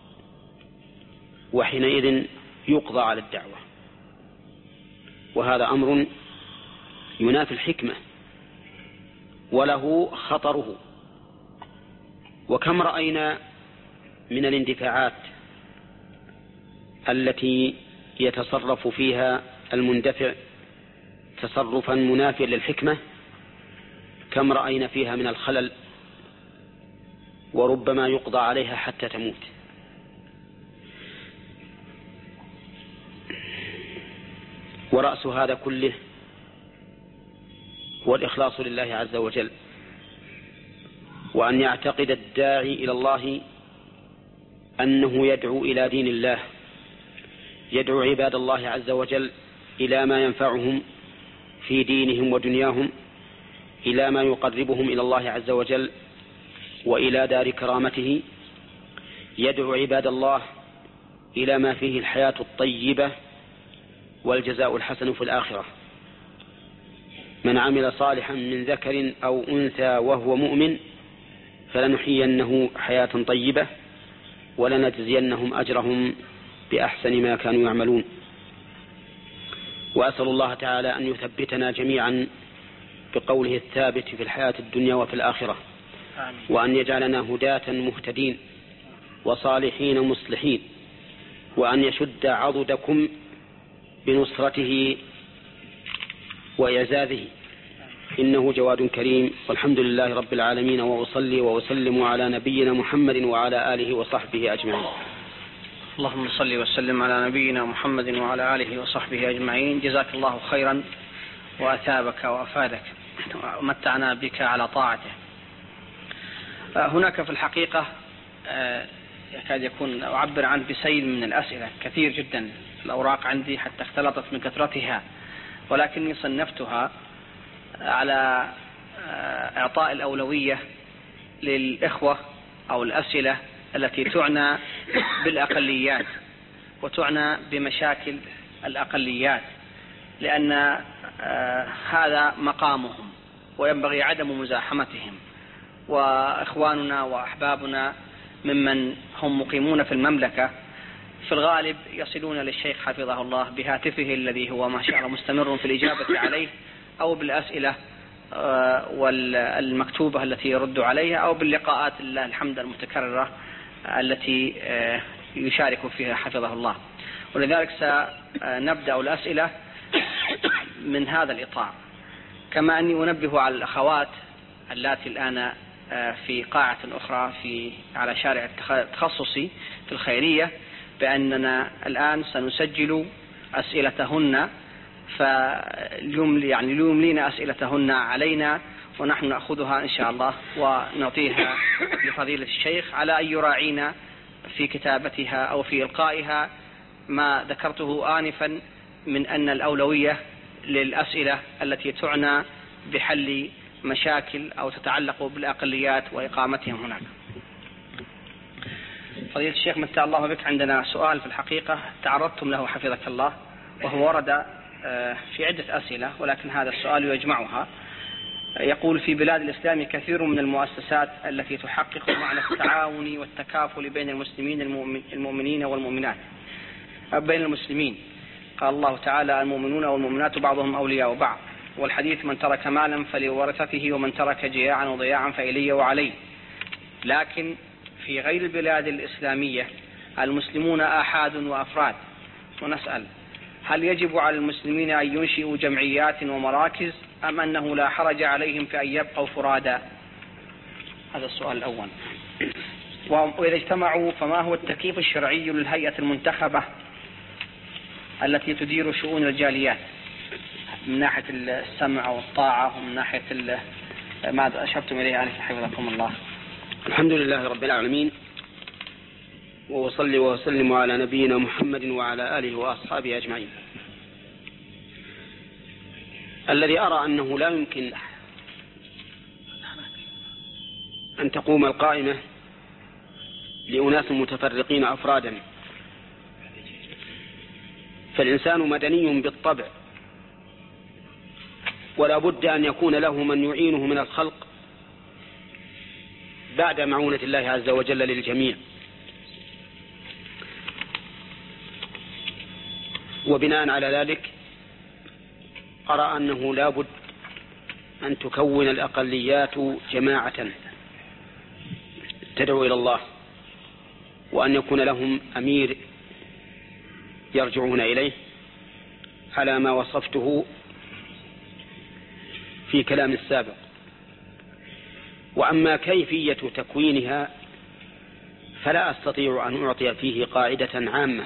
وحينئذ يقضى على الدعوة، وهذا أمر ينافي الحكمة وله خطره. وكم رأينا من الاندفاعات التي يتصرف فيها المندفع تصرفا منافيا للحكمة، كم رأينا فيها من الخلل، وربما يقضى عليها حتى تموت. ورأس هذا كله هو الإخلاص لله عز وجل، وأن يعتقد الداعي إلى الله أنه يدعو إلى دين الله، يدعو عباد الله عز وجل إلى ما ينفعهم في دينهم ودنياهم، إلى ما يقربهم إلى الله عز وجل وإلى دار كرامته، يدعو عباد الله إلى ما فيه الحياة الطيبة والجزاء الحسن في الآخرة. من عمل صالحا من ذكر أو أنثى وهو مؤمن فلنحيينه حياة طيبة ولنجزينهم أجرهم بأحسن ما كانوا يعملون. وأسأل الله تعالى أن يثبتنا جميعا بقوله الثابت في الحياة الدنيا وفي الآخرة، وأن يجعلنا هداة مهتدين وصالحين مصلحين، وأن يشد عضدكم بنصرته وإعزازه، إنه جواد كريم. والحمد لله رب العالمين، وأصلي وأسلم على نبينا محمد وعلى آله وصحبه أجمعين. اللهم صل وسلم على نبينا محمد وعلى آله وصحبه أجمعين. جزاك الله خيرا وأثابك وأفادك ومتعنا بك على طاعته. هناك في الحقيقة يكاد يكون أعبر عنه بسيل من الأسئلة كثير جدا، الأوراق عندي حتى اختلطت من كثرتها، ولكني صنفتها على إعطاء الأولوية للإخوة أو الأسئلة التي تعنى بالأقليات وتعنى بمشاكل الأقليات، لأن هذا مقامهم وينبغي عدم مزاحمتهم. وإخواننا وأحبابنا ممن هم مقيمون في المملكة في الغالب يصلون للشيخ حفظه الله بهاتفه الذي هو ما شاء الله مستمر في الإجابة عليه أو بالأسئلة والمكتوبة التي يرد عليها أو باللقاءات لله الحمد المتكررة التي يشارك فيها حفظه الله. ولذلك سنبدأ الأسئلة من هذا الإطار، كما أني أنبه على الأخوات اللاتي الآن في قاعة أخرى في على شارع التخصصي في الخيرية بأننا الآن سنسجل أسئلتهن، فاليوم يعني يملين أسئلتهن علينا ونحن نأخذها إن شاء الله ونعطيها لفضيلة الشيخ على أن يراعينا في كتابتها أو في إلقائها ما ذكرته آنفا من أن الأولوية للأسئلة التي تعنى بحل مشاكل أو تتعلق بالأقليات وإقامتهم هناك. فضيلة الشيخ متى الله بك، عندنا سؤال في الحقيقة تعرضتم له حفظك الله، وهو ورد في عدة أسئلة ولكن هذا السؤال يجمعها. يقول: في بلاد الإسلام كثير من المؤسسات التي تحقق معنى التعاون والتكافل بين المسلمين المؤمنين والمؤمنات بين المسلمين. قال الله تعالى: المؤمنون والمؤمنات بعضهم أولياء بعض، والحديث: من ترك مالا فلورثته ومن ترك جياعا وضياعا فإلي وعلي. لكن في غير البلاد الإسلامية المسلمون آحاد وأفراد، ونسأل: هل يجب على المسلمين أن ينشئوا جمعيات ومراكز أم أنه لا حرج عليهم في أن يبقوا فرادا؟ هذا السؤال الأول. وإذا اجتمعوا فما هو التكييف الشرعي للهيئة المنتخبة التي تدير شؤون الجاليات من ناحية السمع والطاعة ومن ناحية ما أشرتم إليه آنفا حفظكم الله؟ الحمد لله رب العالمين، وأصلي وأسلم على نبينا محمد وعلى آله وأصحابه أجمعين. الذي أرى أنه لا يمكن أن تقوم القائمة لأناس متفرقين أفرادا، فالإنسان مدني بالطبع، ولا بد أن يكون له من يعينه من الخلق بعد معونة الله عز وجل للجميع. وبناء على ذلك أرى أنه لا بد أن تكون الأقليات جماعة تدعو إلى الله، وأن يكون لهم أمير يرجعون إليه على ما وصفته في كلام السابق. وأما كيفية تكوينها فلا أستطيع أن أعطي فيه قاعدة عامة،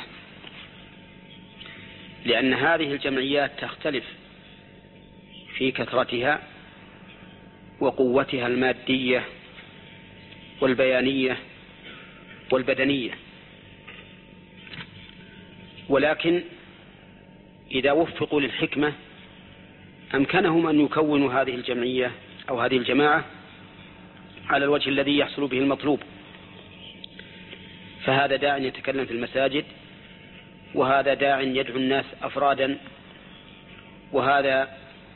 لأن هذه الجمعيات تختلف في كثرتها وقوتها المادية والبيانية والبدنية، ولكن إذا وفقوا للحكمة أمكنهم أن يكونوا هذه الجمعية أو هذه الجماعة على الوجه الذي يحصل به المطلوب. فهذا داع يتكلم في المساجد، وهذا داع يدعو الناس أفرادا، وهذا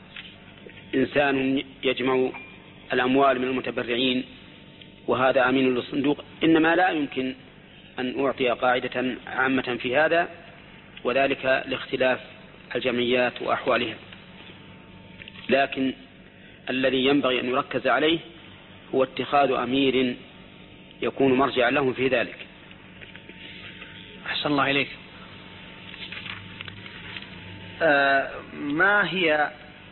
إنسان يجمع الأموال من المتبرعين، وهذا أمين للصندوق. إنما لا يمكن أن أعطي قاعدة عامة في هذا، وذلك لاختلاف الجمعيات وأحوالها. لكن الذي ينبغي أن يركز عليه هو اتخاذ أمير يكون مرجعا لهم في ذلك. أحسن الله إليك. آه ما هي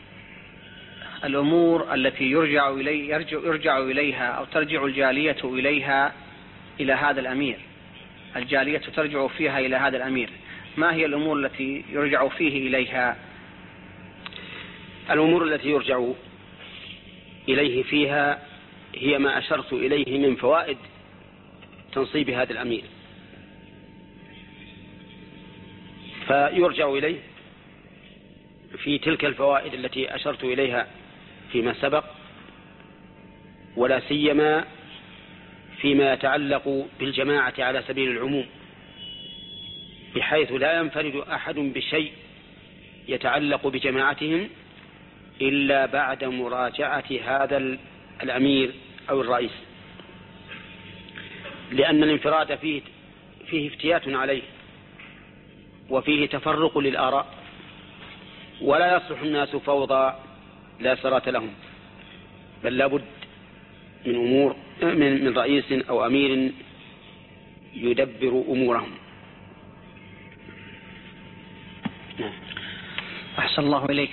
الأمور التي يرجع, إلي يرجع, يرجع إليها أو ترجع الجالية إليها إلى هذا الأمير؟ الجالية ترجع فيها إلى هذا الأمير، ما هي الأمور التي يرجع فيه إليها؟ الأمور التي يرجع إليه فيها هي ما أشرت إليه من فوائد تنصيب هذا الأمير، فيرجع إليه في تلك الفوائد التي أشرت إليها فيما سبق، ولا سيما فيما يتعلق بالجماعة على سبيل العموم، بحيث لا ينفرد أحد بشيء يتعلق بجماعتهم إلا بعد مراجعة هذا الأمير أو الرئيس، لأن الانفراد فيه فيه افتيات عليه، وفيه تفرق للآراء، ولا يصلح الناس فوضى لا سرات لهم. بل لابد من أمور من, من رئيس أو أمير يدبر أمورهم. أحسن الله إليك.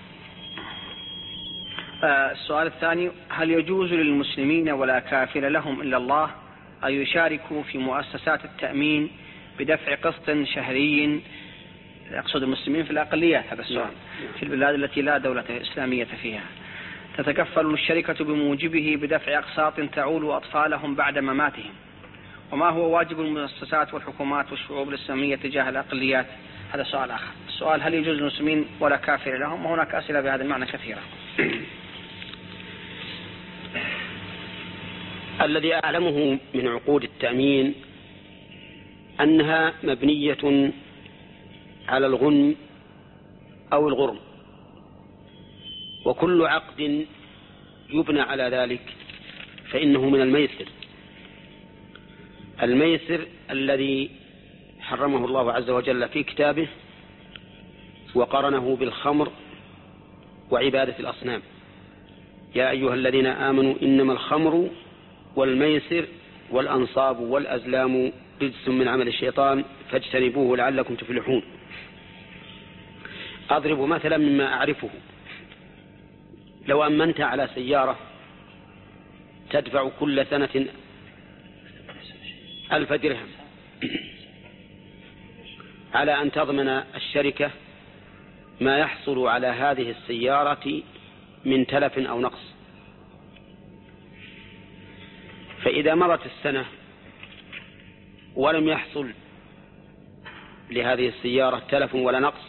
آه السؤال الثاني: هل يجوز للمسلمين ولا كافر لهم إلا الله أن يشاركوا في مؤسسات التأمين بدفع قسط شهري، يقصد المسلمين في الأقليات هذا السؤال، في البلاد التي لا دولة إسلامية فيها، تتكفل الشركة بموجبه بدفع أقساط تعول أطفالهم بعد مماتهم، وما هو واجب المؤسسات والحكومات والشعوب الإسلامية تجاه الأقليات؟ هذا سؤال آخر. السؤال: هل يجوز للمسلمين ولا كافر لهم؟ وهناك أسئلة بهذا المعنى كثيرة. الذي أعلمه من عقود التأمين أنها مبنية على الغنم أو الغرم، وكل عقد يبنى على ذلك فإنه من الميسر. الميسر الذي حرمه الله عز وجل في كتابه وقرنه بالخمر وعبادة الأصنام: يا أيها الذين آمنوا إنما الخمر والميسر والأنصاب والأزلام رجس من عمل الشيطان فاجتنبوه لعلكم تفلحون. أضرب مثلا مما أعرفه: لو أمنت على سيارة تدفع كل سنة ألف درهم على أن تضمن الشركة ما يحصل على هذه السيارة من تلف أو نقص، فإذا مرت السنة ولم يحصل لهذه السيارة تلف ولا نقص،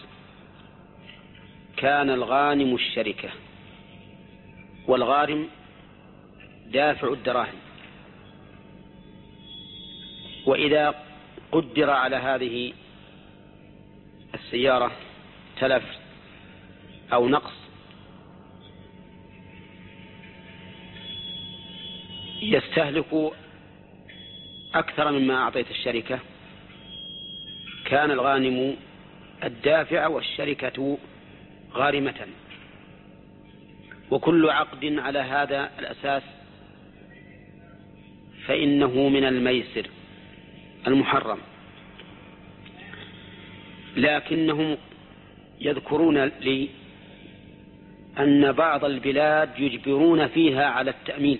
كان الغانم الشركة والغارم دافع الدراهم. وإذا قدر على هذه السيارة تلف أو نقص يستهلك أكثر مما أعطيت الشركة، كان الغانم الدافع والشركة غارمة. وكل عقد على هذا الأساس فإنه من الميسر المحرم. لكنهم يذكرون لي أن بعض البلاد يجبرون فيها على التأمين،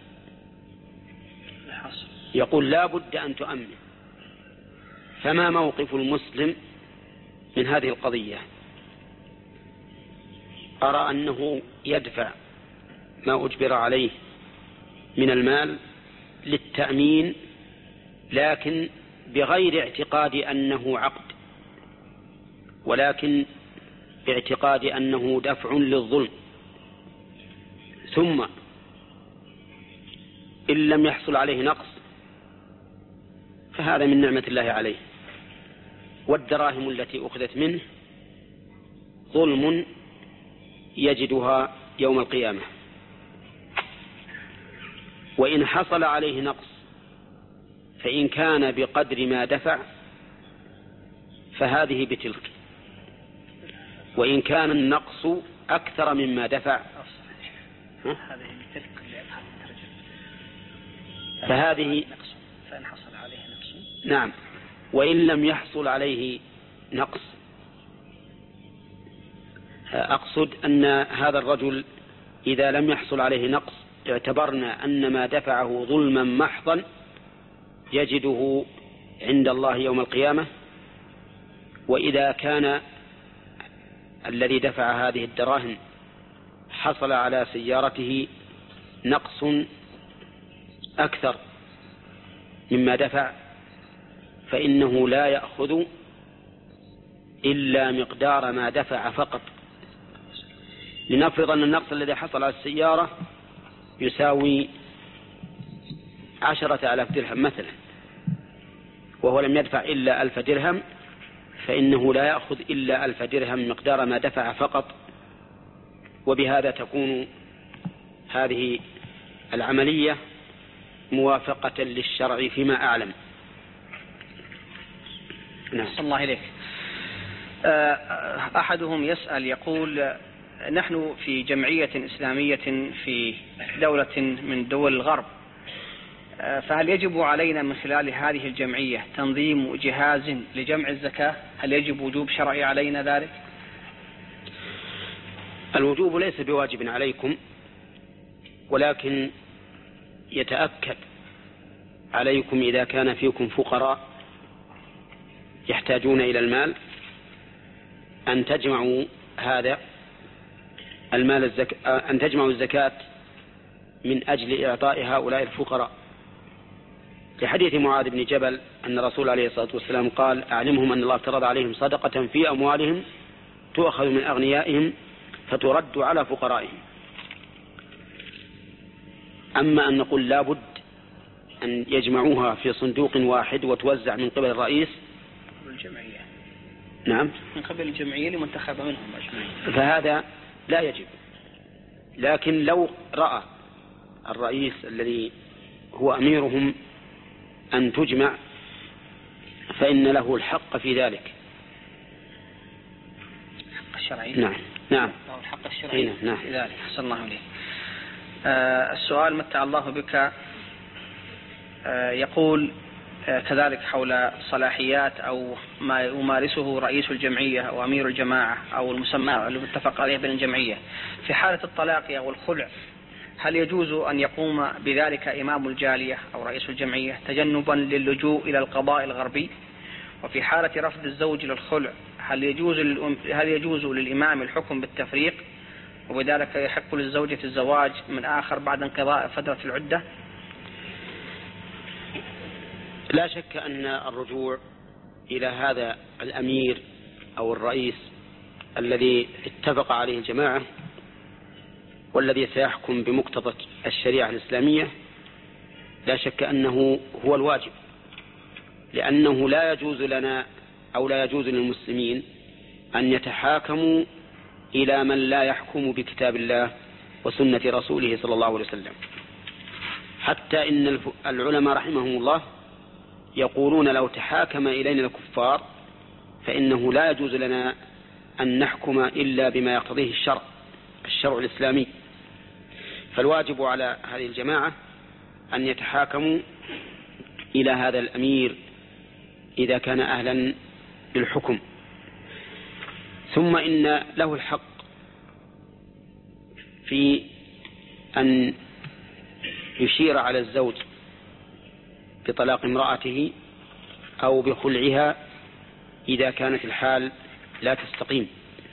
يقول لا بد أن تؤمن. فما موقف المسلم من هذه القضية؟ أرى أنه يدفع ما أجبر عليه من المال للتأمين، لكن بغير اعتقاد أنه عقد، ولكن باعتقاد أنه دفع للظلم. ثم إن لم يحصل عليه نقص فهذا من نعمة الله عليه، والدراهم التي أخذت منه ظلم يجدها يوم القيامة. وإن حصل عليه نقص فإن كان بقدر ما دفع فهذه بتلك، وإن كان النقص أكثر مما دفع فهذه فإن حصل عليه نقص. نعم. وإن لم يحصل عليه نقص، أقصد أن هذا الرجل إذا لم يحصل عليه نقص اعتبرنا أن ما دفعه ظلما محضا يجده عند الله يوم القيامة. وإذا كان الذي دفع هذه الدراهم حصل على سيارته نقص أكثر مما دفع فإنه لا يأخذ إلا مقدار ما دفع فقط. لنفرض أن النقص الذي حصل على السيارة يساوي عشرة آلاف درهم مثلا، وهو لم يدفع إلا ألف درهم، فإنه لا يأخذ إلا ألف درهم مقدار ما دفع فقط. وبهذا تكون هذه العملية موافقة للشرع فيما أعلم. نعم. الله إليك. أحدهم يسأل يقول: نحن في جمعية إسلامية في دولة من دول الغرب، فهل يجب علينا من خلال هذه الجمعية تنظيم جهاز لجمع الزكاة؟ هل يجب وجوب شرعي علينا ذلك؟ الوجوب ليس بواجب عليكم، ولكن يتأكد عليكم إذا كان فيكم فقراء يحتاجون إلى المال أن تجمعوا هذا المال الزك... أن تجمعوا الزكاة من أجل إعطاء هؤلاء الفقراء، لحديث معاذ بن جبل أن الرسول عليه الصلاة والسلام قال: أعلمهم أن الله افترض عليهم صدقة في أموالهم تؤخذ من أغنيائهم فترد على فقرائهم. أما أن نقول لا بد أن يجمعوها في صندوق واحد وتوزع من قبل الرئيس الجمعية، نعم، من قبل الجمعية لمنتخب منهم أجمعين، فهذا لا يجب. لكن لو رأى الرئيس الذي هو أميرهم أن تجمع فإن له الحق في ذلك. الحق الشرعي؟ نعم نعم له الحق الشرعي نعم. في ذلك. صلى الله عليه. آه السؤال: متع الله بك. آه يقول آه كذلك حول صلاحيات أو ما يمارسه رئيس الجمعية أو أمير الجماعة أو المسمى المتفق عليه بين الجمعية في حالة الطلاق أو الخلع، هل يجوز أن يقوم بذلك إمام الجالية أو رئيس الجمعية تجنبا للجوء إلى القضاء الغربي؟ وفي حالة رفض الزوج للخلع هل يجوز هل يجوز للإمام الحكم بالتفريق وبذلك يحق للزوجة الزواج من آخر بعد انقضاء فترة العدة؟ لا شك أن الرجوع إلى هذا الأمير أو الرئيس الذي اتفق عليه الجماعة والذي سيحكم بمقتضى الشريعة الإسلامية لا شك أنه هو الواجب، لأنه لا يجوز لنا أو لا يجوز للمسلمين أن يتحاكموا إلى من لا يحكم بكتاب الله وسنة رسوله صلى الله عليه وسلم. حتى إن العلماء رحمهم الله يقولون: لو تحاكم إلينا الكفار فإنه لا يجوز لنا أن نحكم إلا بما يقتضيه الشرع الشرع الإسلامي. فالواجب على هذه الجماعة أن يتحاكموا إلى هذا الأمير إذا كان أهلا للحكم. ثم إن له الحق في أن يشير على الزوج بطلاق امرأته أو بخلعها إذا كانت الحال لا تستقيم.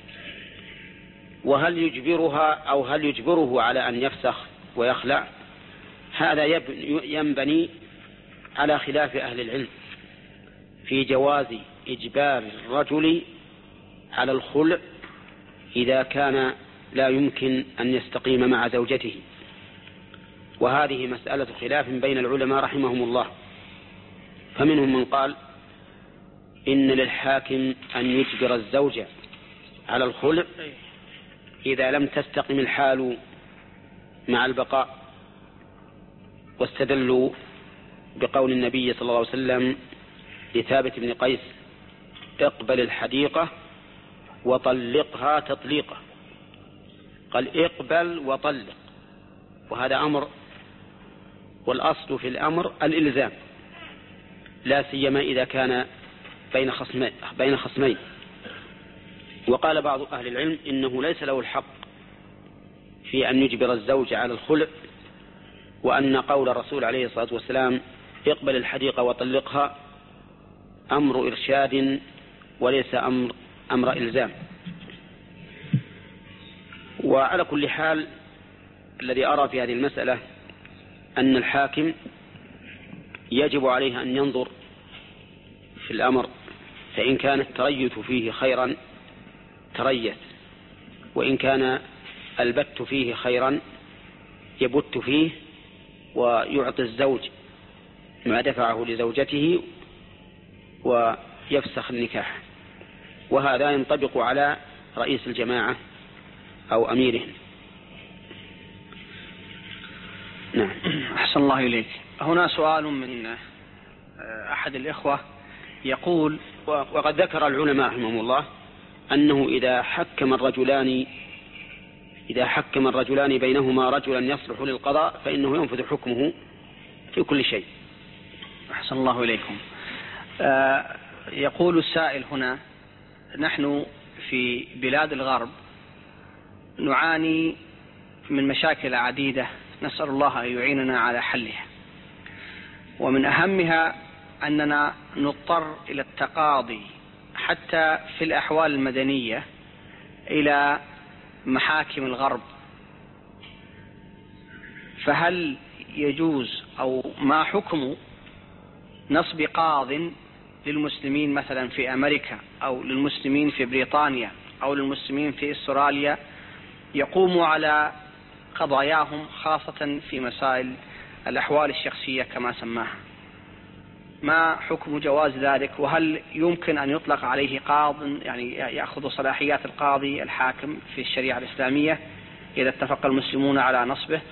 وهل يجبرها أو هل يجبره على أن يفسخ ويخلع؟ هذا ينبني على خلاف أهل العلم في جواز إجبار الرجل على الخلع إذا كان لا يمكن أن يستقيم مع زوجته، وهذه مسألة خلاف بين العلماء رحمهم الله. فمنهم من قال إن للحاكم أن يجبر الزوجة على الخلع إذا لم تستقم الحال مع البقاء، واستدلوا بقول النبي صلى الله عليه وسلم لثابت بن قيس: اقبل الحديقة وطلقها تطليقة. قال اقبل وطلق، وهذا أمر، والأصل في الأمر الإلزام، لا سيما إذا كان بين خصمين بين خصمين. وقال بعض أهل العلم إنه ليس له الحق في أن يجبر الزوج على الخلع، وأن قول الرسول عليه الصلاة والسلام اقبل الحديقة وطلقها أمر إرشاد وليس أمر أمر إلزام. وعلى كل حال الذي أرى في هذه المسألة أن الحاكم يجب عليه أن ينظر في الأمر، فإن كان التريث فيه خيرا تريث، وإن كان البت فيه خيرا يبت فيه ويعطي الزوج ما دفعه لزوجته ويفسخ النكاح. وهذا ينطبق على رئيس الجماعة أو أميرهم. نعم. أحسن الله إليك. هنا سؤال من أحد الإخوة يقول: وقد ذكر العلماء رحمهم الله أنه إذا حكم الرجلان إذا حكم الرجلان بينهما رجلا يصلح للقضاء فإنه ينفذ حكمه في كل شيء. أحسن الله إليكم. آه يقول السائل هنا: نحن في بلاد الغرب نعاني من مشاكل عديدة، نسأل الله أن يعيننا على حلها، ومن أهمها أننا نضطر إلى التقاضي حتى في الأحوال المدنية إلى محاكم الغرب. فهل يجوز أو ما حكم نصب قاض للمسلمين مثلا في أمريكا أو للمسلمين في بريطانيا أو للمسلمين في أستراليا يقوم على قضاياهم خاصة في مسائل الأحوال الشخصية كما سماها؟ ما حكم جواز ذلك؟ وهل يمكن أن يطلق عليه قاض يعني يأخذ صلاحيات القاضي الحاكم في الشريعة الإسلامية إذا اتفق المسلمون على نصبه؟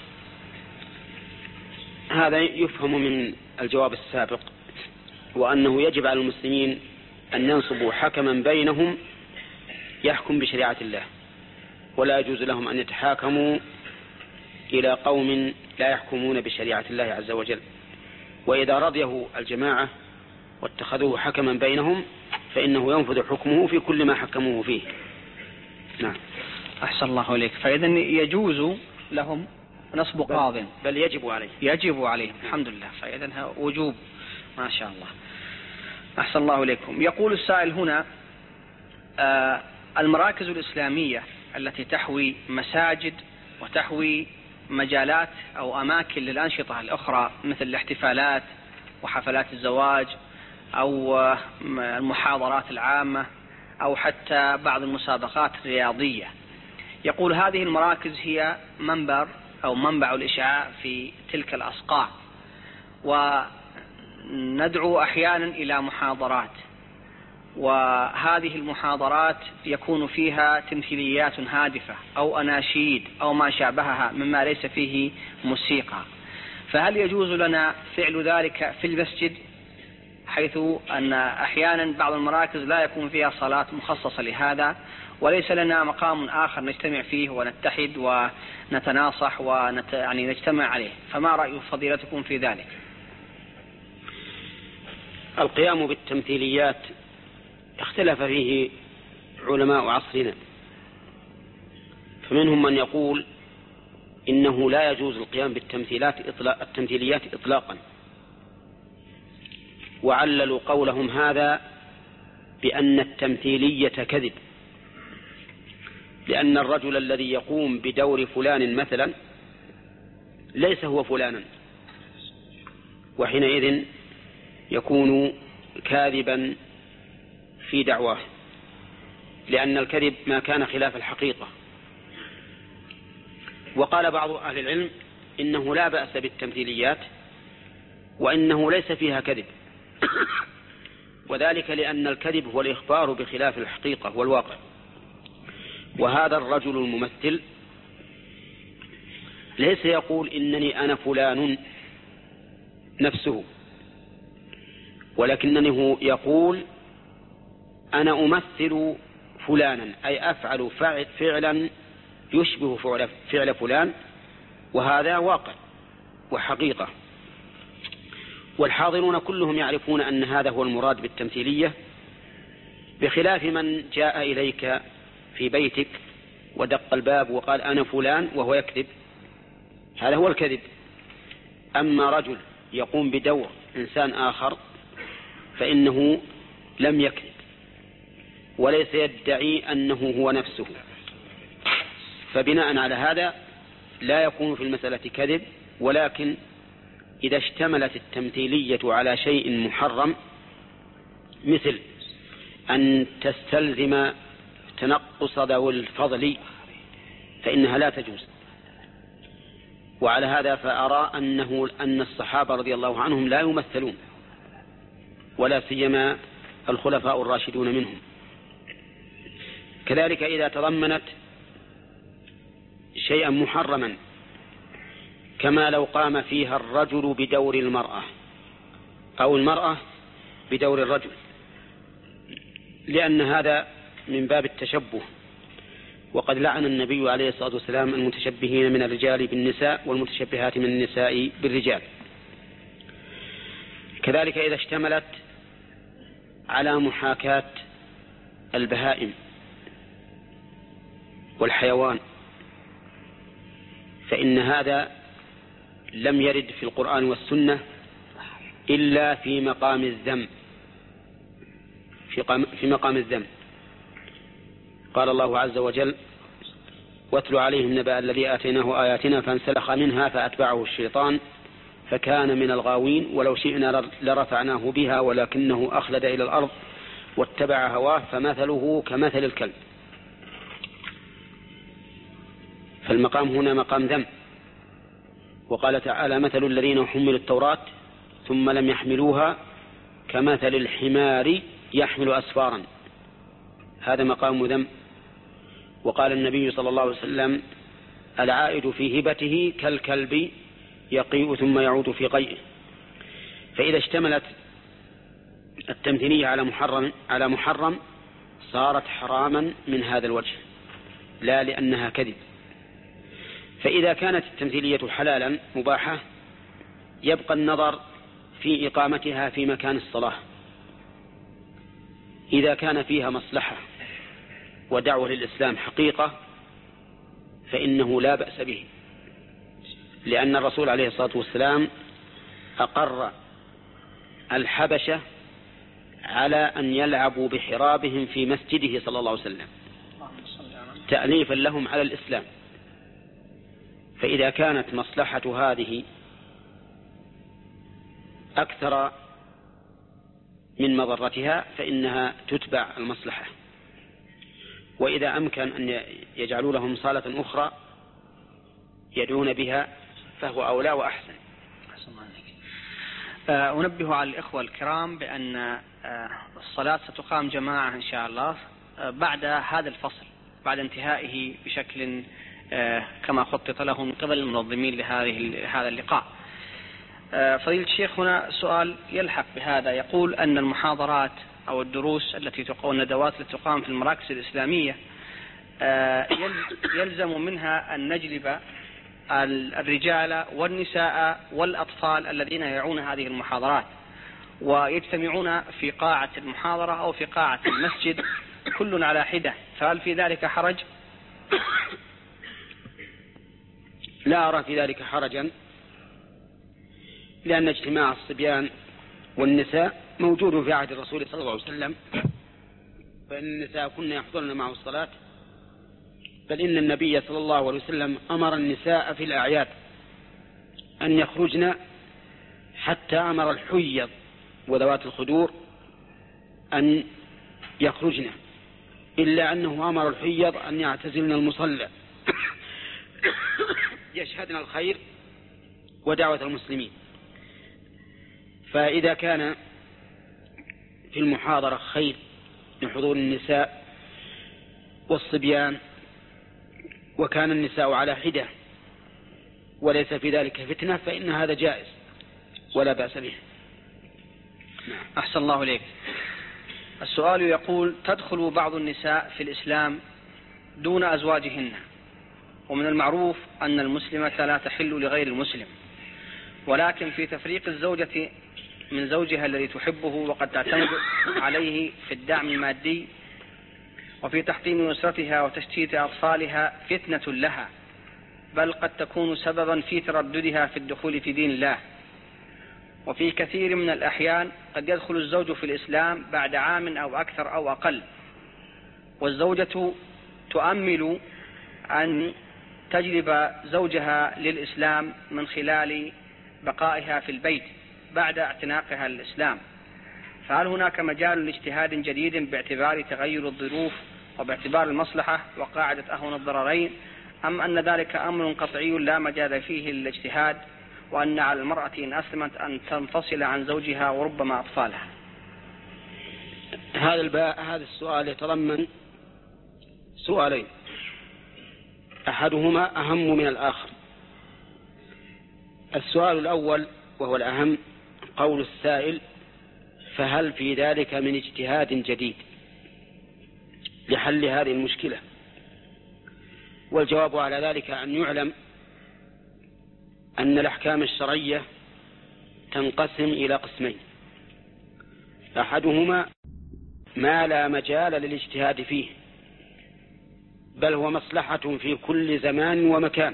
هذا يفهم من الجواب السابق، وأنه يجب على المسلمين أن ينصبوا حكما بينهم يحكم بشريعة الله، ولا يجوز لهم أن يتحاكموا إلى قوم لا يحكمون بشريعة الله عز وجل. وإذا رضيه الجماعة واتخذوه حكما بينهم فإنه ينفذ حكمه في كل ما حكموه فيه. نعم. أحسن الله إليك. فإذا يجوز لهم نصب قاض، بل يجب عليه يجب عليهم. الحمد لله. فإذا وجوب، ما شاء الله. أحسن الله إليكم. يقول السائل هنا: آه المراكز الإسلامية التي تحوي مساجد وتحوي مجالات أو أماكن للأنشطة الأخرى مثل الاحتفالات وحفلات الزواج أو المحاضرات العامة أو حتى بعض المسابقات الرياضية، يقول هذه المراكز هي منبر أو منبع الإشعاع في تلك الأصقاع، وندعو أحيانا إلى محاضرات، وهذه المحاضرات يكون فيها تمثيليات هادفة أو أناشيد أو ما شابهها مما ليس فيه موسيقى. فهل يجوز لنا فعل ذلك في المسجد، حيث أن أحيانا بعض المراكز لا يكون فيها صلاة مخصصة لهذا وليس لنا مقام آخر نجتمع فيه ونتحد ونتناصح ونت... يعني نجتمع عليه؟ فما رأي فضيلتكم في ذلك؟ القيام بالتمثيليات اختلف فيه علماء عصرنا، فمنهم من يقول إنه لا يجوز القيام بالتمثيلات إطلاق التمثيليات إطلاقا، وعللوا قولهم هذا بأن التمثيلية كذب، لأن الرجل الذي يقوم بدور فلان مثلا ليس هو فلانا، وحينئذ يكون كاذبا في دعواه، لأن الكذب ما كان خلاف الحقيقة. وقال بعض أهل العلم إنه لا بأس بالتمثيليات وإنه ليس فيها كذب، وذلك لأن الكذب هو الإخبار بخلاف الحقيقة والواقع. وهذا الرجل الممثل ليس يقول إنني أنا فلان نفسه، ولكنه يقول أنا أمثل فلانا، أي أفعل فعلا يشبه فعل فلان، وهذا واقع وحقيقة. والحاضرون كلهم يعرفون أن هذا هو المراد بالتمثيلية، بخلاف من جاء إليك في بيتك ودق الباب وقال أنا فلان وهو يكذب، هذا هو الكذب. أما رجل يقوم بدور إنسان آخر فإنه لم يكذب وليس يدعي أنه هو نفسه، فبناء على هذا لا يكون في المسألة كذب. ولكن إذا اشتملت التمثيلية على شيء محرم مثل أن تستلزم تنقص ذوي الفضل فإنها لا تجوز. وعلى هذا فأرى أنه أن الصحابة رضي الله عنهم لا يمثلون، ولا سيما الخلفاء الراشدون منهم. كذلك إذا تضمنت شيئا محرما، كما لو قام فيها الرجل بدور المرأة أو المرأة بدور الرجل، لأن هذا من باب التشبه، وقد لعن النبي عليه الصلاة والسلام المتشبهين من الرجال بالنساء والمتشبهات من النساء بالرجال. كذلك إذا اشتملت على محاكاة البهائم والحيوان فإن هذا لم يرد في القرآن والسنة إلا في مقام الذم في مقام الذم. قال الله عز وجل: واتل عليهم نبأ الذي آتيناه آياتنا فانسلخ منها فأتبعه الشيطان فكان من الغاوين ولو شئنا لرفعناه بها ولكنه أخلد إلى الأرض واتبع هواه فمثله كمثل الكلب. فالمقام هنا مقام ذم. وقال تعالى: مثل الذين حملوا التوراة ثم لم يحملوها كمثل الحمار يحمل أسفارا. هذا مقام ذم. وقال النبي صلى الله عليه وسلم: العائد في هبته كالكلب يقيء ثم يعود في قيئه. فإذا اشتملت التمثيلية على محرم على محرم صارت حراما من هذا الوجه لا لأنها كذب. فإذا كانت التمثيلية حلالا مباحة يبقى النظر في إقامتها في مكان الصلاة. إذا كان فيها مصلحة ودعوة للإسلام حقيقة فإنه لا بأس به، لأن الرسول عليه الصلاة والسلام أقر الحبشة على أن يلعبوا بحرابهم في مسجده صلى الله عليه وسلم تأليفا لهم على الإسلام. فإذا كانت مصلحة هذه أكثر من مضرتها فإنها تتبع المصلحة، وإذا أمكن أن يجعلوا لهم صالة أخرى يدعون بها فهو أولى وأحسن. أنبه على الإخوة الكرام بأن الصلاة ستقام جماعة إن شاء الله بعد هذا الفصل، بعد انتهائه بشكل كما خطط له من قبل المنظمين لهذا اللقاء. فضيلة الشيخ هنا سؤال يلحق بهذا، يقول أن المحاضرات أو الدروس التي تقام الندوات التي تقام في المراكز الإسلامية يلزم منها أن نجلب الرجال والنساء والأطفال الذين يعون هذه المحاضرات ويجتمعون في قاعة المحاضرة أو في قاعة المسجد كل على حدة، فهل في ذلك حرج؟ لا أرى في ذلك حرجا، لأن اجتماع الصبيان والنساء موجود في عهد الرسول صلى الله عليه وسلم، فإن النساء كنا يحضرن معه الصلاة، بل إن النبي صلى الله عليه وسلم أمر النساء في الأعياد أن يخرجن، حتى أمر الحيض وذوات الخدور أن يخرجن، إلا أنه أمر الحيض أن يعتزلن المصلى يشهدن الخير ودعوة المسلمين. فإذا كان في المحاضرة خير لحضور النساء والصبيان وكان النساء على حدة وليس في ذلك فتنة فإن هذا جائز ولا بأس به. أحسن الله إليك. السؤال يقول: تدخل بعض النساء في الإسلام دون أزواجهن، ومن المعروف أن المسلمة لا تحل لغير المسلم، ولكن في تفريق الزوجة من زوجها الذي تحبه وقد تعتمد عليه في الدعم المادي وفي تحطيم نصرتها وتشتيت أطفالها فتنة لها، بل قد تكون سببا في ترددها في الدخول في دين الله. وفي كثير من الأحيان قد يدخل الزوج في الإسلام بعد عام أو أكثر أو أقل، والزوجة تؤمل أن تجلب زوجها للإسلام من خلال بقائها في البيت بعد اعتناقها الإسلام، فهل هناك مجال لاجتهاد جديد باعتبار تغير الظروف وباعتبار المصلحة وقاعدة أهون الضررين، أم أن ذلك أمر قطعي لا مجال فيه للاجتهاد، وأن على المرأة إن أسلمت أن تنفصل عن زوجها وربما أطفالها؟ هذا الباء هذا السؤال يتضمن سؤالين، أحدهما أهم من الآخر. السؤال الأول وهو الأهم قول السائل: فهل في ذلك من اجتهاد جديد لحل هذه المشكلة؟ والجواب على ذلك أن يعلم أن الأحكام الشرعية تنقسم إلى قسمين: أحدهما ما لا مجال للاجتهاد فيه، بل هو مصلحة في كل زمان ومكان،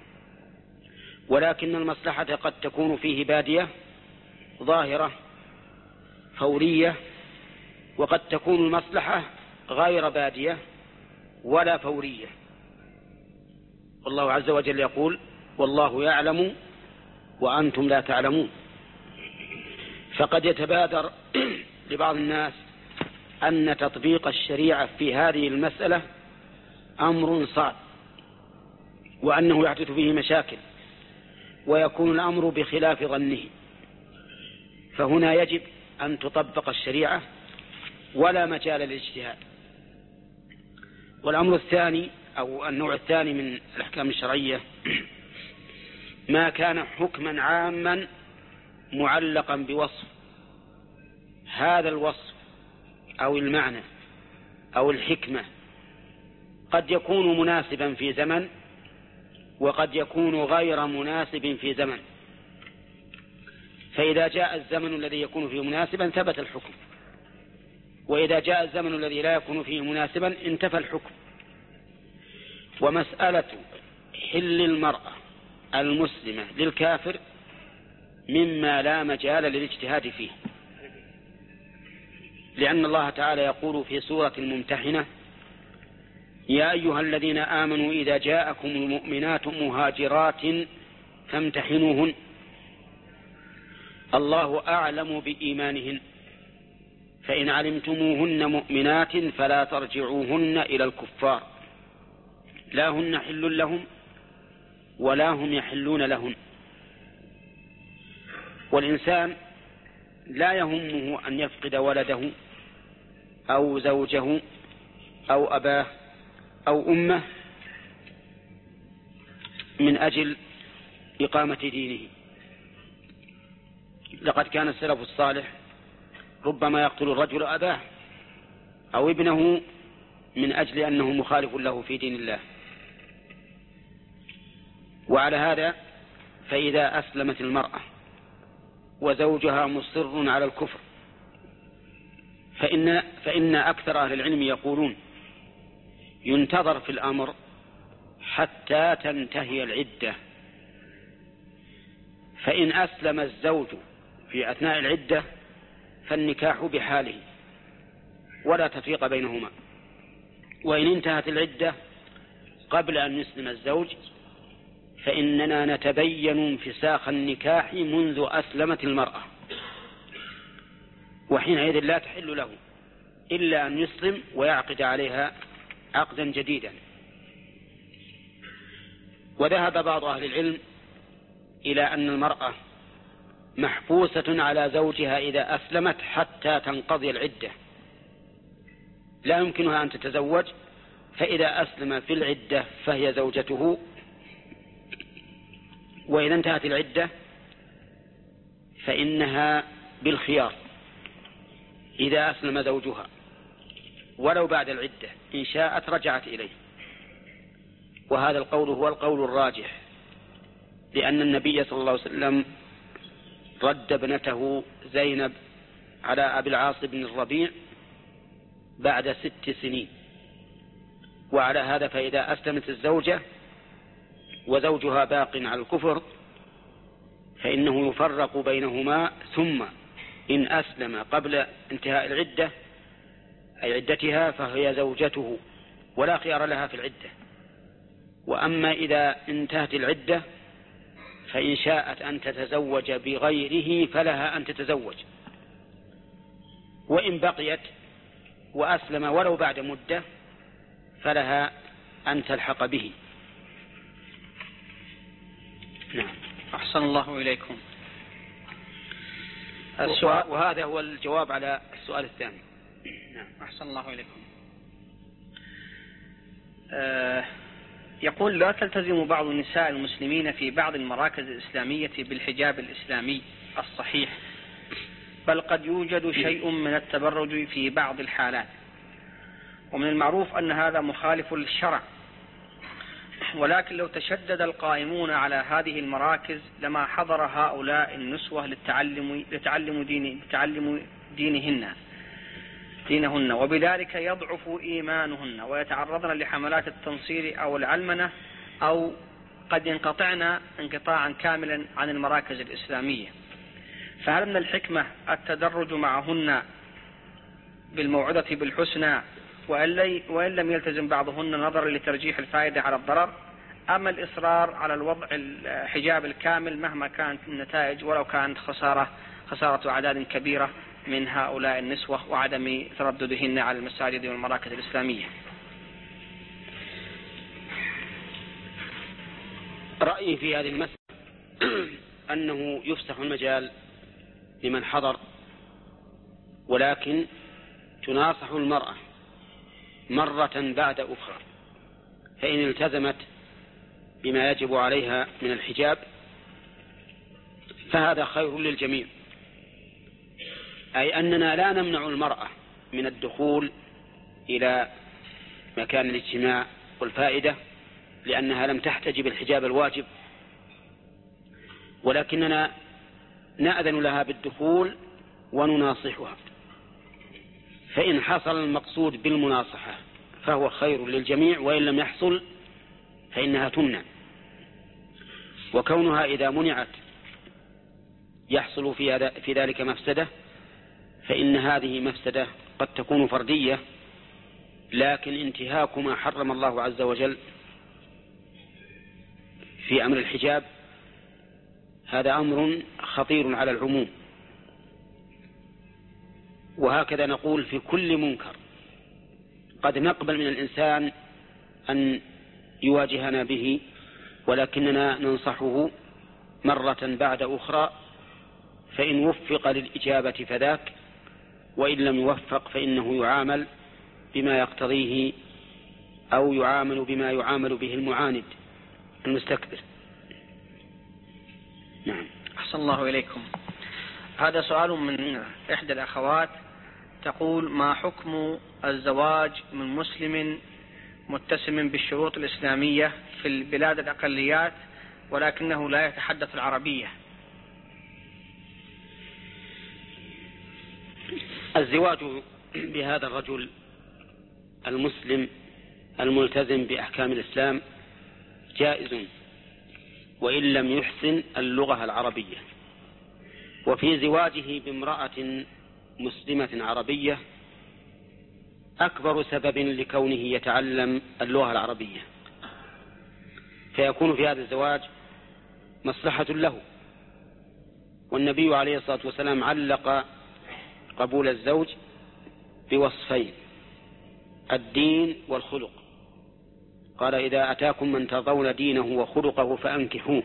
ولكن المصلحة قد تكون فيه بادية ظاهرة فورية، وقد تكون المصلحة غير بادية ولا فورية. والله عز وجل يقول: والله يعلم وأنتم لا تعلمون. فقد يتبادر لبعض الناس أن تطبيق الشريعة في هذه المسألة أمر صعب، وأنه يحدث فيه مشاكل، ويكون الأمر بخلاف ظنه. فهنا يجب أن تطبق الشريعة ولا مجال للاجتهاد. والأمر الثاني أو النوع الثاني من الأحكام الشرعية ما كان حكما عاما معلقا بوصف، هذا الوصف أو المعنى أو الحكمة قد يكون مناسبا في زمن وقد يكون غير مناسب في زمن، فإذا جاء الزمن الذي يكون فيه مناسبا ثبت الحكم، وإذا جاء الزمن الذي لا يكون فيه مناسبا انتفى الحكم. ومسألة حل المرأة المسلمة للكافر مما لا مجال للاجتهاد فيه، لأن الله تعالى يقول في سورة الممتحنة: يا أيها الذين آمنوا إذا جاءكم المؤمنات مهاجرات فامتحنوهن الله أعلم بإيمانهن فإن علمتموهن مؤمنات فلا ترجعوهن إلى الكفار لا هن حل لهم ولا هم يحلون لهن. والإنسان لا يهمه أن يفقد ولده أو زوجه أو أباه أو أمه من أجل إقامة دينه. لقد كان السلف الصالح ربما يقتل الرجل أباه أو ابنه من أجل أنه مخالف له في دين الله. وعلى هذا فإذا أسلمت المرأة وزوجها مصر على الكفر فإن, فإن أكثر أهل العلم يقولون ينتظر في الأمر حتى تنتهي العدة، فإن أسلم الزوج في أثناء العدة فالنكاح بحاله ولا تفريق بينهما، وإن انتهت العدة قبل أن يسلم الزوج فإننا نتبين انفساخ النكاح منذ أسلمت المرأة، وحينئذ لا تحل له إلا أن يسلم ويعقد عليها عقدا جديدا. وذهب بعض أهل العلم إلى أن المرأة محبوسة على زوجها إذا أسلمت حتى تنقضي العدة، لا يمكنها أن تتزوج، فإذا أسلم في العدة فهي زوجته، وإذا انتهت العدة فإنها بالخيار إذا أسلم زوجها ولو بعد العدة، إن شاءت رجعت إليه. وهذا القول هو القول الراجح، لأن النبي صلى الله عليه وسلم رد ابنته زينب على أبي العاص بن الربيع بعد ست سنين. وعلى هذا فإذا أسلمت الزوجة وزوجها باق على الكفر فإنه يفرق بينهما، ثم إن أسلم قبل انتهاء العدة أي عدتها فهي زوجته ولا خيار لها في العدة. وأما إذا انتهت العدة فإن شاءت أن تتزوج بغيره فلها أن تتزوج، وإن بقيت وأسلم ولو بعد مدة فلها أن تلحق به. نعم. أحسن الله إليكم. السؤال وهذا هو الجواب على السؤال الثاني. نعم. أحسن الله إليكم. أه يقول: لا تلتزم بعض النساء المسلمين في بعض المراكز الإسلامية بالحجاب الإسلامي الصحيح، بل قد يوجد شيء من التبرج في بعض الحالات، ومن المعروف أن هذا مخالف للشرع، ولكن لو تشدد القائمون على هذه المراكز لما حضر هؤلاء النسوة للتعلم لتعلم دين لتعلم دينهن دينهن وبذلك يضعف إيمانهن ويتعرضن لحملات التنصير أو العلمنة أو قد ينقطعن انقطاعا كاملا عن المراكز الإسلامية. فهل من الحكمة التدرج معهن بالموعظة بالحسنى وإن لم يلتزم بعضهن نظرا لترجيح الفائدة على الضرر، أما الإصرار على الوضع الحجاب الكامل مهما كانت النتائج ولو كانت خسارة خسارة أعداد كبيرة من هؤلاء النسوة وعدم ترددهن على المساجد والمراكز الإسلامية؟ رأيي في هذه المسألة أنه يفسح المجال لمن حضر، ولكن تناصح المرأة مرة بعد أخرى، فإن التزمت بما يجب عليها من الحجاب فهذا خير للجميع، أي أننا لا نمنع المرأة من الدخول إلى مكان الاجتماع والفائدة لأنها لم تحتجب الحجاب الواجب، ولكننا نأذن لها بالدخول ونناصحها، فإن حصل المقصود بالمناصحة فهو خير للجميع، وإن لم يحصل فإنها تمنع. وكونها إذا منعت يحصل في ذلك مفسدة، فإن هذه مفسدة قد تكون فردية، لكن انتهاك ما حرم الله عز وجل في أمر الحجاب هذا أمر خطير على العموم. وهكذا نقول في كل منكر قد نقبل من الإنسان أن يواجهنا به، ولكننا ننصحه مرة بعد أخرى، فإن وفق للإجابة فذاك، وإن لم يوفق فإنه يعامل بما يقتضيه أو يعامل بما يعامل به المعاند المستكبر. نعم. أحسن الله إليكم. هذا سؤال من إحدى الأخوات تقول: ما حكم الزواج من مسلم متسم بالشروط الإسلامية في البلاد الأقليات ولكنه لا يتحدث العربية؟ الزواج بهذا الرجل المسلم الملتزم بأحكام الإسلام جائز وإن لم يحسن اللغة العربية، وفي زواجه بامرأة مسلمة عربية أكبر سبب لكونه يتعلم اللغة العربية، فيكون في هذا الزواج مصلحة له. والنبي عليه الصلاة والسلام علق قبول الزوج بوصفين: الدين والخلق. قال: إذا أتاكم من ترضون دينه وخلقه فأنكحوه.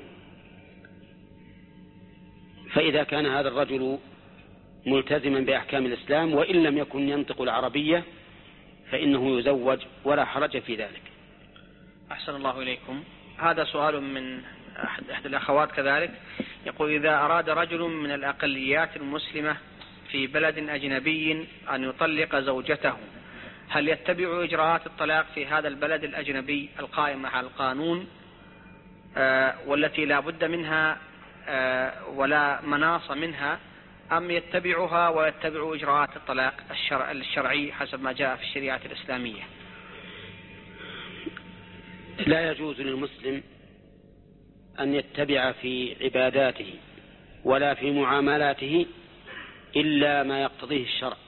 فإذا كان هذا الرجل ملتزما بأحكام الإسلام وإن لم يكن ينطق العربية فإنه يزوج ولا حرج في ذلك. أحسن الله إليكم. هذا سؤال من أحد الأخوات كذلك، يقول: إذا أراد رجل من الأقليات المسلمة في بلد أجنبي أن يطلق زوجته، هل يتبع إجراءات الطلاق في هذا البلد الأجنبي القائمة على القانون آه والتي لا بد منها آه ولا مناص منها، أم يتبعها ويتبع إجراءات الطلاق الشرع الشرعي حسب ما جاء في الشريعة الإسلامية؟ لا يجوز للمسلم أن يتبع في عباداته ولا في معاملاته إلا ما يقتضيه الشرع.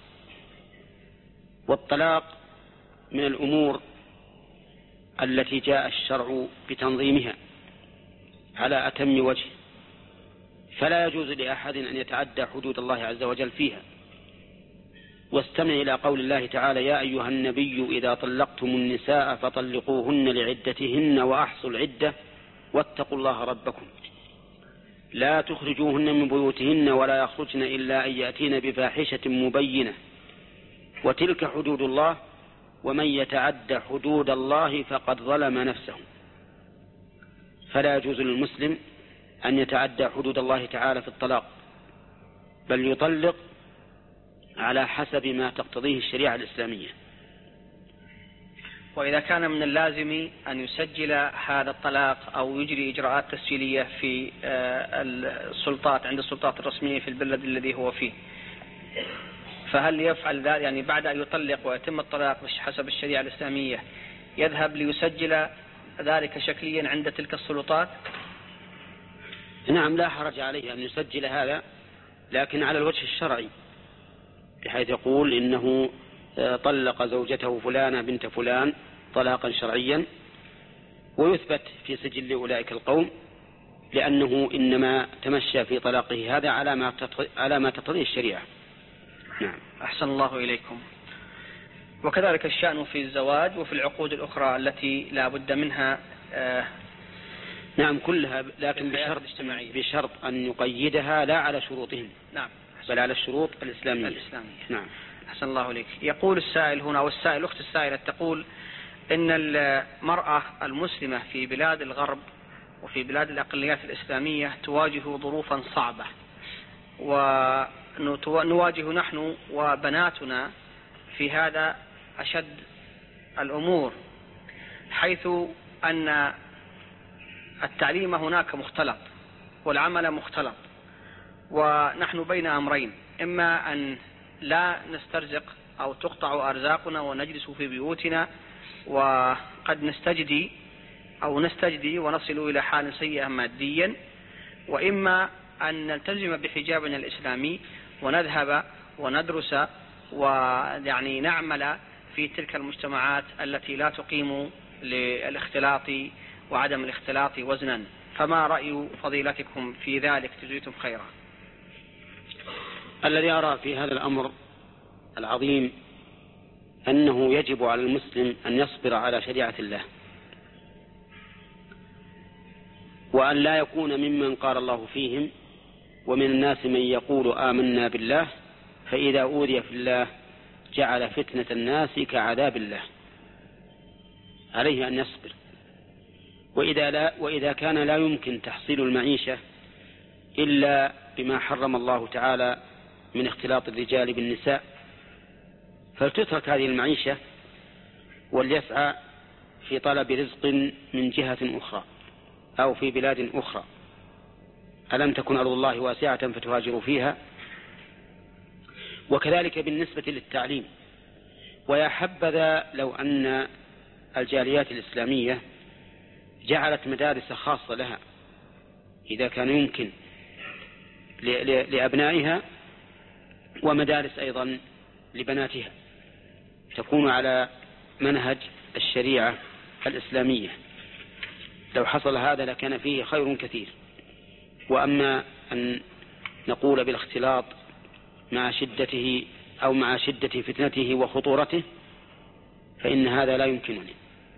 والطلاق من الأمور التي جاء الشرع بتنظيمها على أتم وجه، فلا يجوز لأحد أن يتعدى حدود الله عز وجل فيها. واستمع إلى قول الله تعالى: يا أيها النبي إذا طلقتم النساء فطلقوهن لعدتهن وأحصوا العدة واتقوا الله ربكم لا تخرجوهن من بيوتهن ولا يخرجن إلا أن يأتين بفاحشة مبينة وتلك حدود الله ومن يتعد حدود الله فقد ظلم نفسه. فلا يجوز للمسلم أن يتعدى حدود الله تعالى في الطلاق، بل يطلق على حسب ما تقتضيه الشريعة الإسلامية. وإذا كان من اللازم أن يسجل هذا الطلاق أو يجري إجراءات تسجيلية في السلطات عند السلطات الرسمية في البلد الذي هو فيه، فهل يفعل ذلك؟ يعني بعد أن يطلق ويتم الطلاق حسب الشريعة الإسلامية يذهب ليسجل ذلك شكليا عند تلك السلطات؟ نعم، لا حرج عليه أن يسجل هذا، لكن على الوجه الشرعي، بحيث يقول إنه طلق زوجته فلانة بنت فلان طلاقا شرعيا، ويثبت في سجل أولئك القوم، لأنه إنما تمشى في طلاقه هذا على ما تقتضيه الشريعة. نعم. أحسن الله إليكم. وكذلك الشأن في الزواج وفي العقود الأخرى التي لا بد منها. آه نعم كلها، لكن بشرط, بشرط أن يقيدها لا على شروطهم. نعم. بل على الشروط الإسلامية. الإسلامية. نعم. أحسن الله إليك. يقول السائل هنا، والسائل الأخت السائلة تقول إن المرأة المسلمة في بلاد الغرب وفي بلاد الأقليات الإسلامية تواجه ظروفا صعبة، ونواجه نحن وبناتنا في هذا أشد الأمور، حيث أن التعليم هناك مختلط والعمل مختلط، ونحن بين أمرين: إما أن لا نسترزق أو تقطع أرزاقنا ونجلس في بيوتنا وقد نستجدي أو نستجدي ونصل إلى حال سيئة ماديا، وإما أن نلتزم بحجابنا الإسلامي ونذهب وندرس ويعني نعمل في تلك المجتمعات التي لا تقيم للاختلاط وعدم الاختلاط وزنا. فما رأي فضيلتكم في ذلك؟ جزيتم خيرا. الذي أرى في هذا الأمر العظيم أنه يجب على المسلم أن يصبر على شريعة الله، وأن لا يكون ممن قال الله فيهم: ومن الناس من يقول آمنا بالله فإذا أوذي في الله جعل فتنة الناس كعذاب الله. عليه أن يصبر، وإذا, لا وإذا كان لا يمكن تحصيل المعيشة إلا بما حرم الله تعالى من اختلاط الرجال بالنساء، فلتترك هذه المعيشة وليسعى في طلب رزق من جهة أخرى أو في بلاد أخرى. ألم تكن أرض الله واسعة فتهاجروا فيها؟ وكذلك بالنسبة للتعليم. ويا حبذا لو أن الجاليات الإسلامية جعلت مدارس خاصة لها إذا كان يمكن لأبنائها، ومدارس أيضا لبناتها تكون على منهج الشريعة الإسلامية. لو حصل هذا لكان فيه خير كثير. وأما أن نقول بالاختلاط مع شدته أو مع شدة فتنته وخطورته فإن هذا لا يمكنني.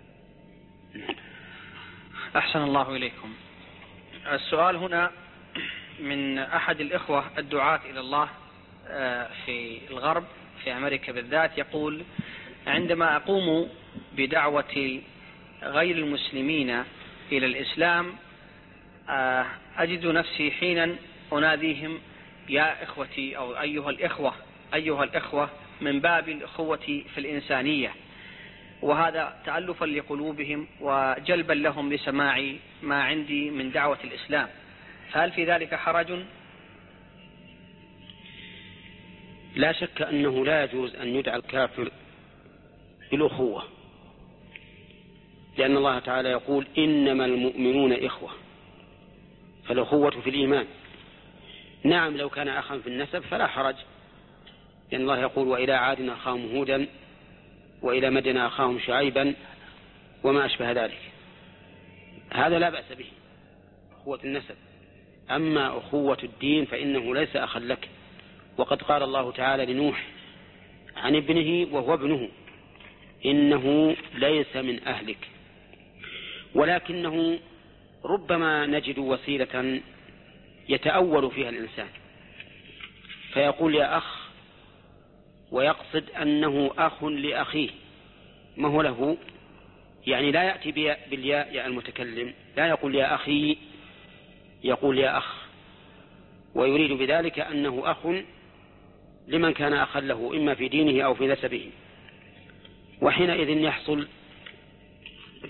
أحسن الله إليكم. السؤال هنا من أحد الإخوة الدعاة إلى الله في الغرب في أمريكا بالذات، يقول: عندما أقوم بدعوة غير المسلمين إلى الإسلام أجد نفسي حينا أناديهم يا إخوتي أو أيها الإخوة أيها الإخوة من باب الأخوة في الإنسانية، وهذا تألفا لقلوبهم وجلبا لهم لسماع ما عندي من دعوة الإسلام، فهل في ذلك حرج؟ لا شك أنه لا يجوز أن يدعى الكافر بالأخوة، لأن الله تعالى يقول: إنما المؤمنون إخوة، فالأخوة في الإيمان. نعم لو كان أخا في النسب فلا حرج، لأن الله يقول: وإلى عاد أخاهم هودا وإلى مدين أخاهم شعيبا وما أشبه ذلك، هذا لا بأس به، أخوة النسب. أما أخوة الدين فإنه ليس أخا لك، وقد قال الله تعالى لنوح عن ابنه وهو ابنه: إنه ليس من أهلك. ولكنه ربما نجد وسيلة يتأول فيها الإنسان فيقول يا أخ، ويقصد أنه أخ لأخيه، ما هو له، يعني لا يأتي بالياء يا المتكلم، لا يقول يا أخي، يقول يا أخ، ويريد بذلك أنه أخ لمن كان أخا له إما في دينه أو في نسبه. وحينئذ يحصل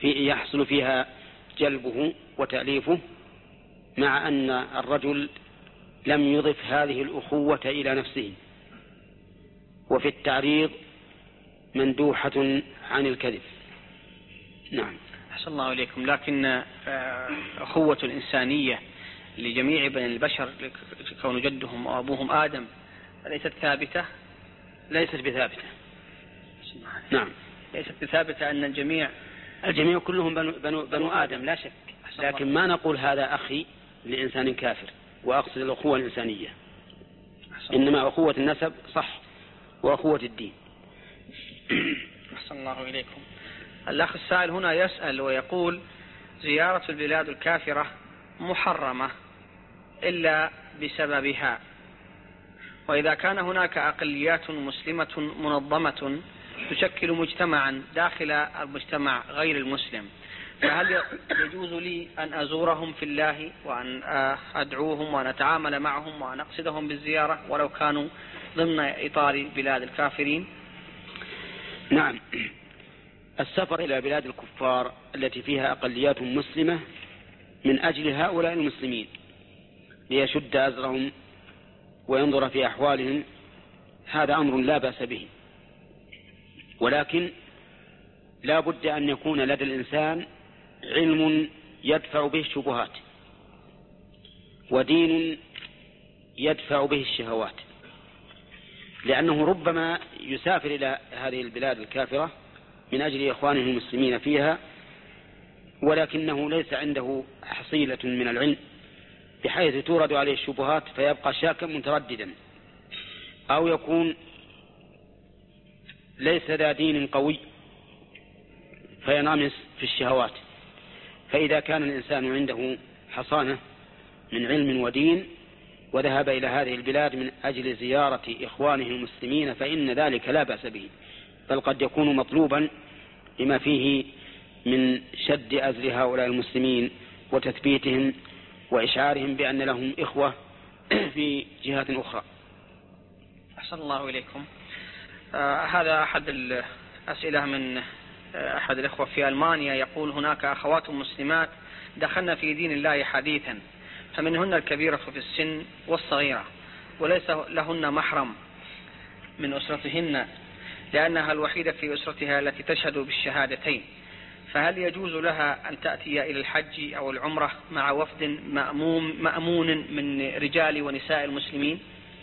في يحصل فيها جلبه وتأليفه، مع أن الرجل لم يضف هذه الأخوة إلى نفسه. وفي التعريض مندوحة عن الكذب. نعم. أحسن الله إليكم. لكن أخوة الإنسانية لجميع بني البشر كون جدهم وأبوهم آدم ليست ثابتة؟ ليست بثابتة. نعم. ليست بثابتة أن الجميع الجميع كلهم بنو, بنو, بنو آدم لا شك، لكن ما نقول هذا أخي لإنسان كافر، وأقصد الأخوة الإنسانية، إنما أخوة النسب صح وأخوة الدين. أحسن الله إليكم. الأخ السائل هنا يسأل ويقول: زيارة البلاد الكافرة محرمة إلا بسببها، وإذا كان هناك أقليات مسلمة منظمة تشكل مجتمعا داخل المجتمع غير المسلم، فهل يجوز لي أن أزورهم في الله وأن أدعوهم وأن أتعامل معهم وأن أقصدهم بالزيارة ولو كانوا ضمن إطار بلاد الكافرين؟ نعم. السفر إلى بلاد الكفار التي فيها أقليات مسلمة من أجل هؤلاء المسلمين ليشد أزرهم وينظر في أحوالهم هذا أمر لا بأس به، ولكن لا بد أن يكون لدى الإنسان علم يدفع به الشبهات، ودين يدفع به الشهوات، لأنه ربما يسافر إلى هذه البلاد الكافرة من أجل إخوانه المسلمين فيها، ولكنه ليس عنده حصيلة من العلم بحيث تورد عليه الشبهات فيبقى شاكا مترددا، أو يكون ليس ذا دين قوي فينغمس في الشهوات. فإذا كان الإنسان عنده حصانة من علم ودين وذهب إلى هذه البلاد من أجل زيارة إخوانه المسلمين فإن ذلك لا بأس به، بل قد يكون مطلوبا لما فيه من شد أزر هؤلاء المسلمين وتثبيتهم وإشعارهم بأن لهم إخوة في جهات أخرى. أحسن الله إليكم. آه هذا أحد الأسئلة من آه أحد الإخوة في ألمانيا، يقول: هناك أخوات مسلمات دخلن في دين الله حديثا، فمنهن الكبيرة في السن والصغيرة، وليس لهن محرم من أسرتهن لأنها الوحيدة في أسرتها التي تشهد بالشهادتين، فهل يجوز لها أن تأتي إلى الحج أو العمرة مع وفد مأموم مأمون من رجال ونساء المسلمين؟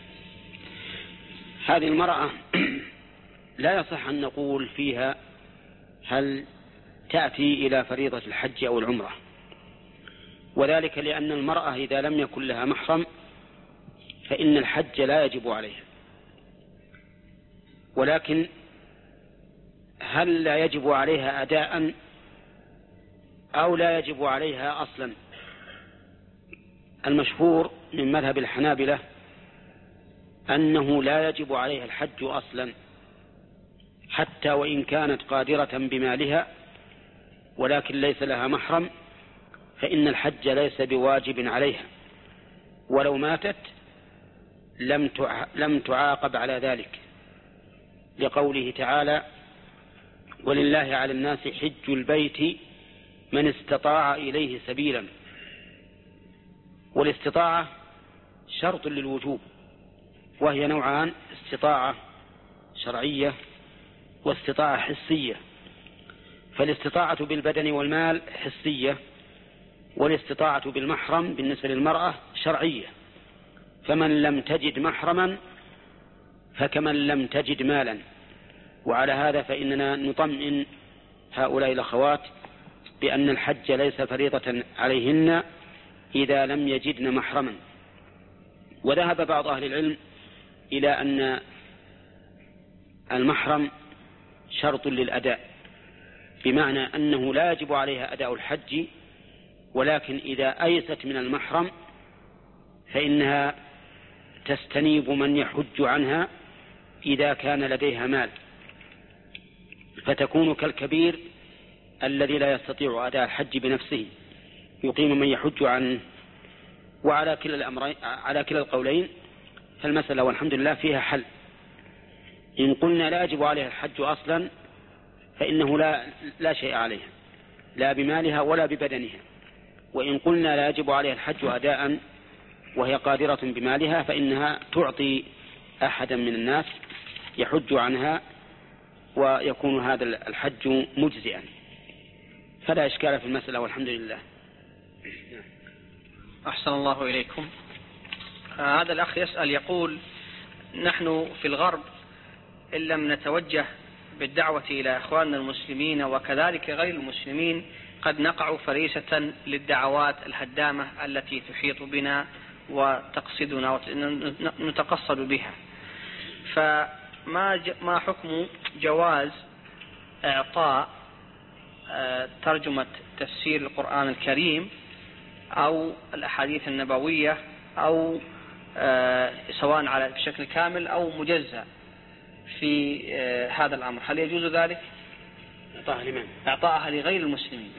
هذه المرأة لا يصح أن نقول فيها هل تأتي إلى فريضة الحج أو العمرة، وذلك لأن المرأة إذا لم يكن لها محرم فإن الحج لا يجب عليها، ولكن هل لا يجب عليها أداء أو لا يجب عليها أصلا؟ المشهور من مذهب الحنابلة أنه لا يجب عليها الحج أصلا، حتى وإن كانت قادرة بمالها ولكن ليس لها محرم فإن الحج ليس بواجب عليها، ولو ماتت لم لم تعاقب على ذلك، لقوله تعالى: ولله على الناس حج البيت من استطاع إليه سبيلا. والاستطاعة شرط للوجوب، وهي نوعان: استطاعة شرعية واستطاعة حسية. فالاستطاعة بالبدن والمال حسية، والاستطاعة بالمحرم بالنسبة للمرأة شرعية. فمن لم تجد محرما فكمن لم تجد مالا. وعلى هذا فإننا نطمئن هؤلاء الأخوات بأن الحج ليس فريضة عليهن إذا لم يجدن محرما. وذهب بعض أهل العلم إلى أن المحرم شرط للأداء، بمعنى أنه لا يجب عليها أداء الحج، ولكن إذا أيست من المحرم فإنها تستنيب من يحج عنها إذا كان لديها مال، فتكون كالكبير الذي لا يستطيع أداء الحج بنفسه، يقيم من يحج عنه. وعلى كلا الأمرين على كلا القولين فالمسألة والحمد لله فيها حل. إن قلنا لا يجب عليها الحج أصلا فإنه لا لا شيء عليها، لا بمالها ولا ببدنها. وإن قلنا لا يجب عليها الحج أداء وهي قادرة بمالها فإنها تعطي أحدا من الناس يحج عنها ويكون هذا الحج مجزئا، فلا إشكال في المسألة والحمد لله. أحسن الله إليكم. آه هذا الأخ يسأل يقول: نحن في الغرب إن لم نتوجه بالدعوة إلى إخواننا المسلمين وكذلك غير المسلمين قد نقع فريسة للدعوات الهدامة التي تحيط بنا وتقصدنا ونتقصد بها، فما ما حكم جواز إعطاء ترجمة تفسير القرآن الكريم أو الأحاديث النبوية أو سواء على بشكل كامل أو مجزأ في هذا الأمر؟ هل يجوز ذلك؟ إعطاءها لغير المسلمين.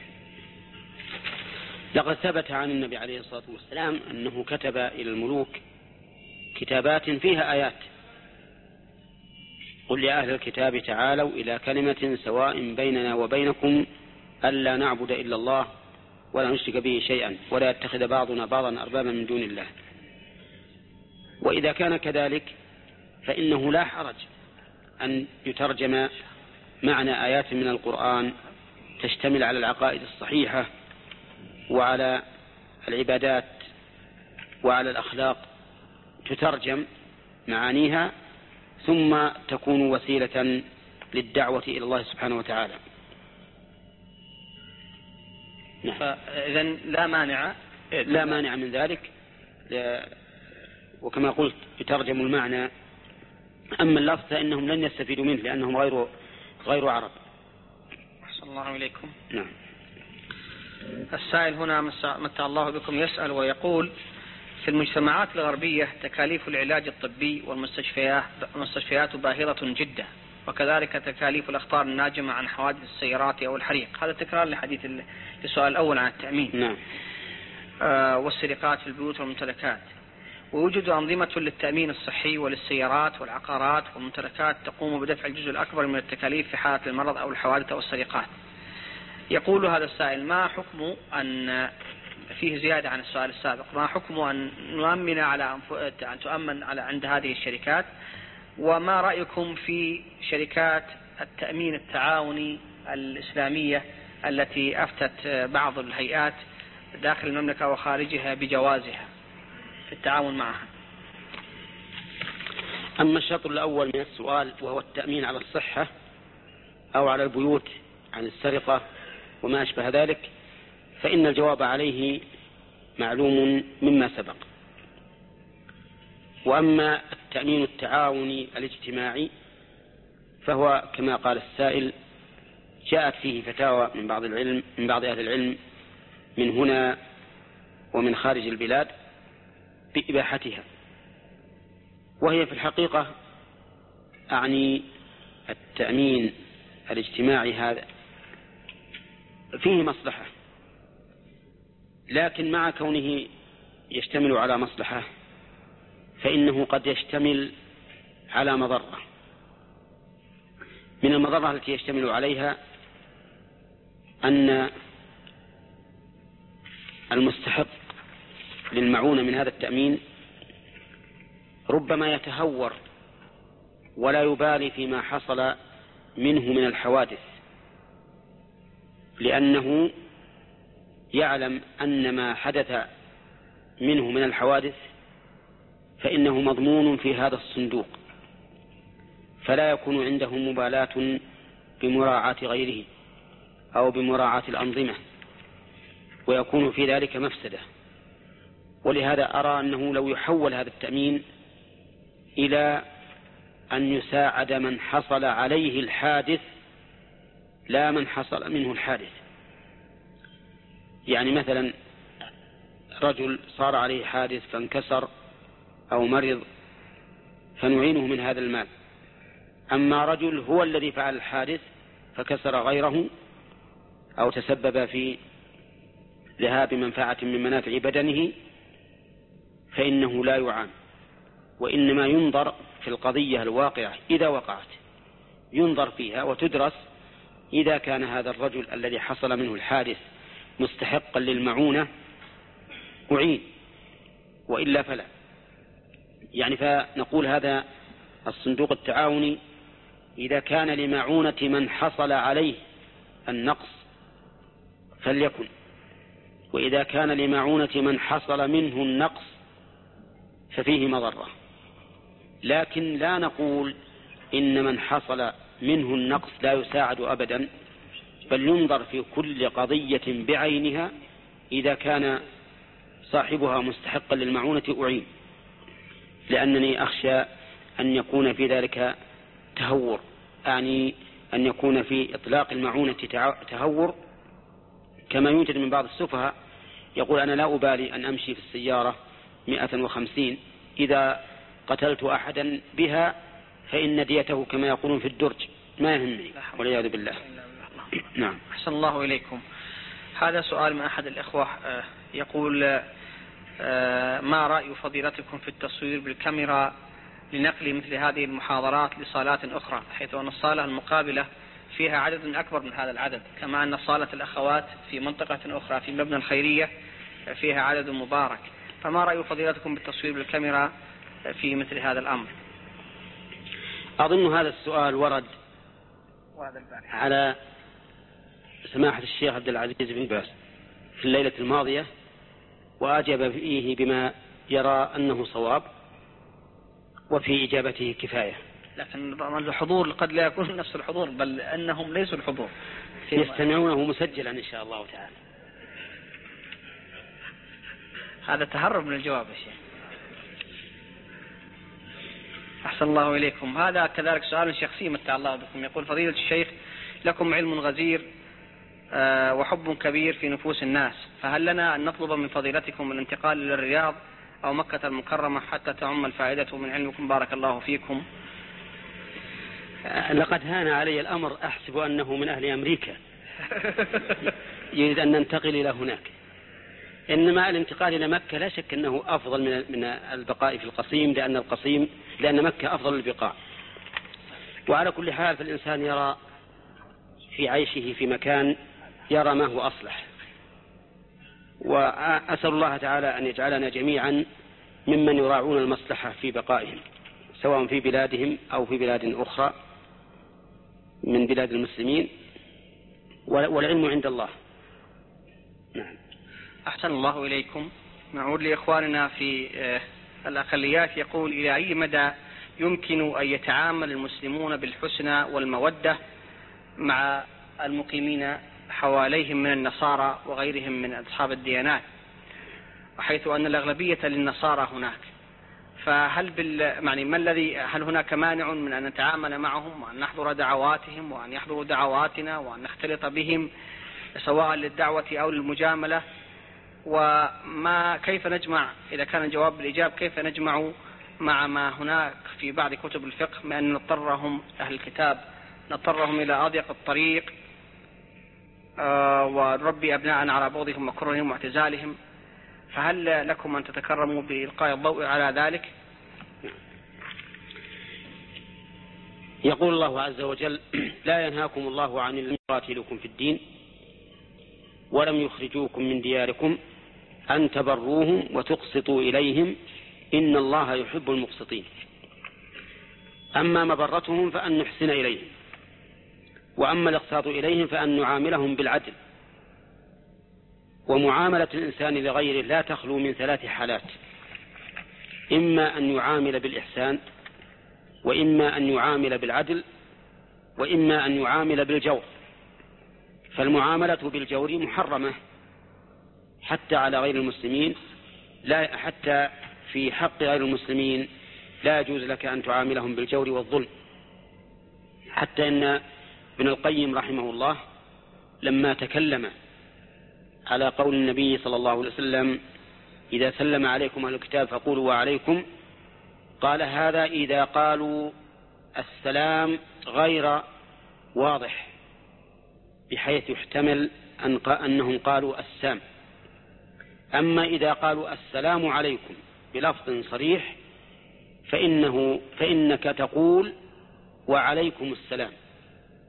لقد ثبت عن النبي عليه الصلاة والسلام أنه كتب إلى الملوك كتابات فيها آيات: قل يا أهل الكتاب تعالوا إلى كلمة سواء بيننا وبينكم ألا نعبد إلا الله ولا نشرك به شيئا ولا يتخذ بعضنا بعضا أربابا من دون الله. وإذا كان كذلك فإنه لا حرج أن يترجم معنى آيات من القرآن تشتمل على العقائد الصحيحة وعلى العبادات وعلى الأخلاق، تترجم معانيها ثم تكون وسيلة للدعوة إلى الله سبحانه وتعالى. فإذن لا مانع لا مانع من ذلك، وكما قلت يترجم المعنى، أما اللفظ فإنهم لن يستفيدوا منه لأنهم غير غير عرب. أحسن الله إليكم. نعم. السائل هنا متى الله بكم يسأل ويقول: في المجتمعات الغربية تكاليف العلاج الطبي والمستشفيات باهظة جدا، وكذلك تكاليف الأخطار الناجمة عن حوادث السيارات أو الحريق. هذا تكرار لحديث السؤال الأول عن التأمين. نعم. آه والسرقات في البيوت والممتلكات. ويوجد أنظمة للتأمين الصحي وللسيارات والعقارات والممتلكات تقوم بدفع الجزء الأكبر من التكاليف في حالة المرض أو الحوادث أو السرقات. يقول هذا السائل: ما حكم أن فيه زيادة عن السؤال السابق، ما حكم أن نؤمن على أن تؤمن على عند هذه الشركات؟ وما رأيكم في شركات التأمين التعاوني الإسلامية التي أفتت بعض الهيئات داخل المملكة وخارجها بجوازها في التعاون معها؟ أما الشطر الأول من السؤال وهو التأمين على الصحة أو على البيوت عن السرقة وما أشبه ذلك، فإن الجواب عليه معلوم مما سبق. وأما التأمين التعاوني الاجتماعي فهو كما قال السائل جاءت فيه فتاوى من بعض العلم من بعض أهل العلم من هنا ومن خارج البلاد بإباحتها، وهي في الحقيقة أعني التأمين الاجتماعي هذا فيه مصلحة، لكن مع كونه يشتمل على مصلحة فإنه قد يشتمل على مضرة. من المضرة التي يشتمل عليها أن المستحق للمعونة من هذا التأمين ربما يتهور ولا يبالي فيما حصل منه من الحوادث، لأنه يعلم أن ما حدث منه من الحوادث فإنه مضمون في هذا الصندوق، فلا يكون عنده مبالاة بمراعاة غيره أو بمراعاة الأنظمة، ويكون في ذلك مفسدة. ولهذا أرى أنه لو يحول هذا التأمين إلى أن يساعد من حصل عليه الحادث لا من حصل منه الحادث. يعني مثلا رجل صار عليه حادث فانكسر أو مرض فنعينه من هذا المال، أما رجل هو الذي فعل الحادث فكسر غيره أو تسبب في ذهاب منفعة من منافع بدنه فإنه لا يعان، وإنما ينظر في القضية الواقعة إذا وقعت، ينظر فيها وتدرس إذا كان هذا الرجل الذي حصل منه الحادث مستحقا للمعونة أعين، وإلا فلا. يعني فنقول هذا الصندوق التعاوني إذا كان لمعونة من حصل عليه النقص فليكن، وإذا كان لمعونة من حصل منه النقص ففيه مضرة. لكن لا نقول إن من حصل منه النقص لا يساعد أبدا، بل ينظر في كل قضية بعينها، إذا كان صاحبها مستحقا للمعونة أعين، لأنني أخشى أن يكون في ذلك تهور، يعني أن يكون في إطلاق المعونة تهور، كما يوجد من بعض السفهاء يقول أنا لا أبالي أن أمشي في السيارة مئة وخمسين، إذا قتلت أحدا بها فإن ديته كما يقولون في الدرج، ما يهمني، والعياذ بالله. نعم. أحسن الله إليكم. هذا سؤال من أحد الإخوة يقول ما رأي فضيلتكم في التصوير بالكاميرا لنقل مثل هذه المحاضرات لصالات أخرى، حيث أن الصالة المقابلة فيها عدد أكبر من هذا العدد، كما أن صالة الأخوات في منطقة أخرى في مبنى الخيرية فيها عدد مبارك، فما رأي فضيلتكم بالتصوير بالكاميرا في مثل هذا الأمر؟ أظن هذا السؤال ورد على سماحة الشيخ عبد العزيز بن باز في الليلة الماضية، وأجاب فيه بما يرى أنه صواب، وفي إجابته كفاية. لكن الحضور قد لا يكون نفس الحضور، بل أنهم ليسوا الحضور، يستمعونه مسجلا إن شاء الله تعالى. هذا تهرب من الجواب يا شيخ. أحسن الله إليكم. هذا كذلك سؤال شخصي متى الله بكم. يقول فضيلة الشيخ لكم علم غزير وحب كبير في نفوس الناس، فهل لنا أن نطلب من فضيلتكم الانتقال إلى الرياض أو مكة المكرمة حتى تعم الفائدة من علمكم؟ بارك الله فيكم. لقد هان علي الأمر، أحسب أنه من أهل أمريكا يريد أن ننتقل إلى هناك. إنما الانتقال إلى مكة لا شك أنه أفضل من من البقاء في القصيم، لأن القصيم لأن مكة أفضل البقاع. وعلى كل حال فالإنسان يرى في عيشه في مكان يرى ما هو أصلح، وأسأل الله تعالى أن يجعلنا جميعا ممن يراعون المصلحة في بقائهم، سواء في بلادهم أو في بلاد أخرى من بلاد المسلمين، والعلم عند الله. نعم. أحسن الله إليكم. نعود لإخواننا في الأقليات. يقول إلى أي مدى يمكن أن يتعامل المسلمون بالحسنى والمودة مع المقيمين حواليهم من النصارى وغيرهم من أصحاب الديانات، وحيث أن الأغلبية للنصارى هناك، فهل بال... يعني ما الذي هل هناك مانع من أن نتعامل معهم وأن نحضر دعواتهم وأن يحضروا دعواتنا وأن نختلط بهم سواء للدعوة أو للمجاملة؟ وما كيف نجمع إذا كان الجواب بالإجابة كيف نجمع مع ما هناك في بعض كتب الفقه من أن نضطرهم أهل الكتاب نضطرهم إلى أضيق الطريق آه ونربي أبناءنا على بغضهم وكرههم واعتزالهم؟ فهل لكم أن تتكرموا بإلقاء الضوء على ذلك؟ يقول الله عز وجل لا ينهاكم الله عن الذين يقاتلوكم في الدين ولم يخرجوكم من دياركم أن تبروهم وتقسطوا إليهم إن الله يحب المقسطين. أما مبرتهم فأن نحسن إليهم، وأما الاقساط إليهم فأن نعاملهم بالعدل. ومعاملة الإنسان لغيره لا تخلو من ثلاث حالات: إما أن يعامل بالإحسان، وإما أن يعامل بالعدل، وإما أن يعامل بالجور. فالمعاملة بالجور محرمة حتى على غير المسلمين، لا حتى في حق غير المسلمين لا يجوز لك أن تعاملهم بالجور والظلم. حتى إن ابن القيم رحمه الله لما تكلم على قول النبي صلى الله عليه وسلم إذا سلم عليكم أهل الكتاب فقولوا وعليكم، قال هذا إذا قالوا السلام غير واضح بحيث يحتمل أن أنهم قالوا السام. أما إذا قالوا السلام عليكم بلفظ صريح فإنه فإنك تقول وعليكم السلام،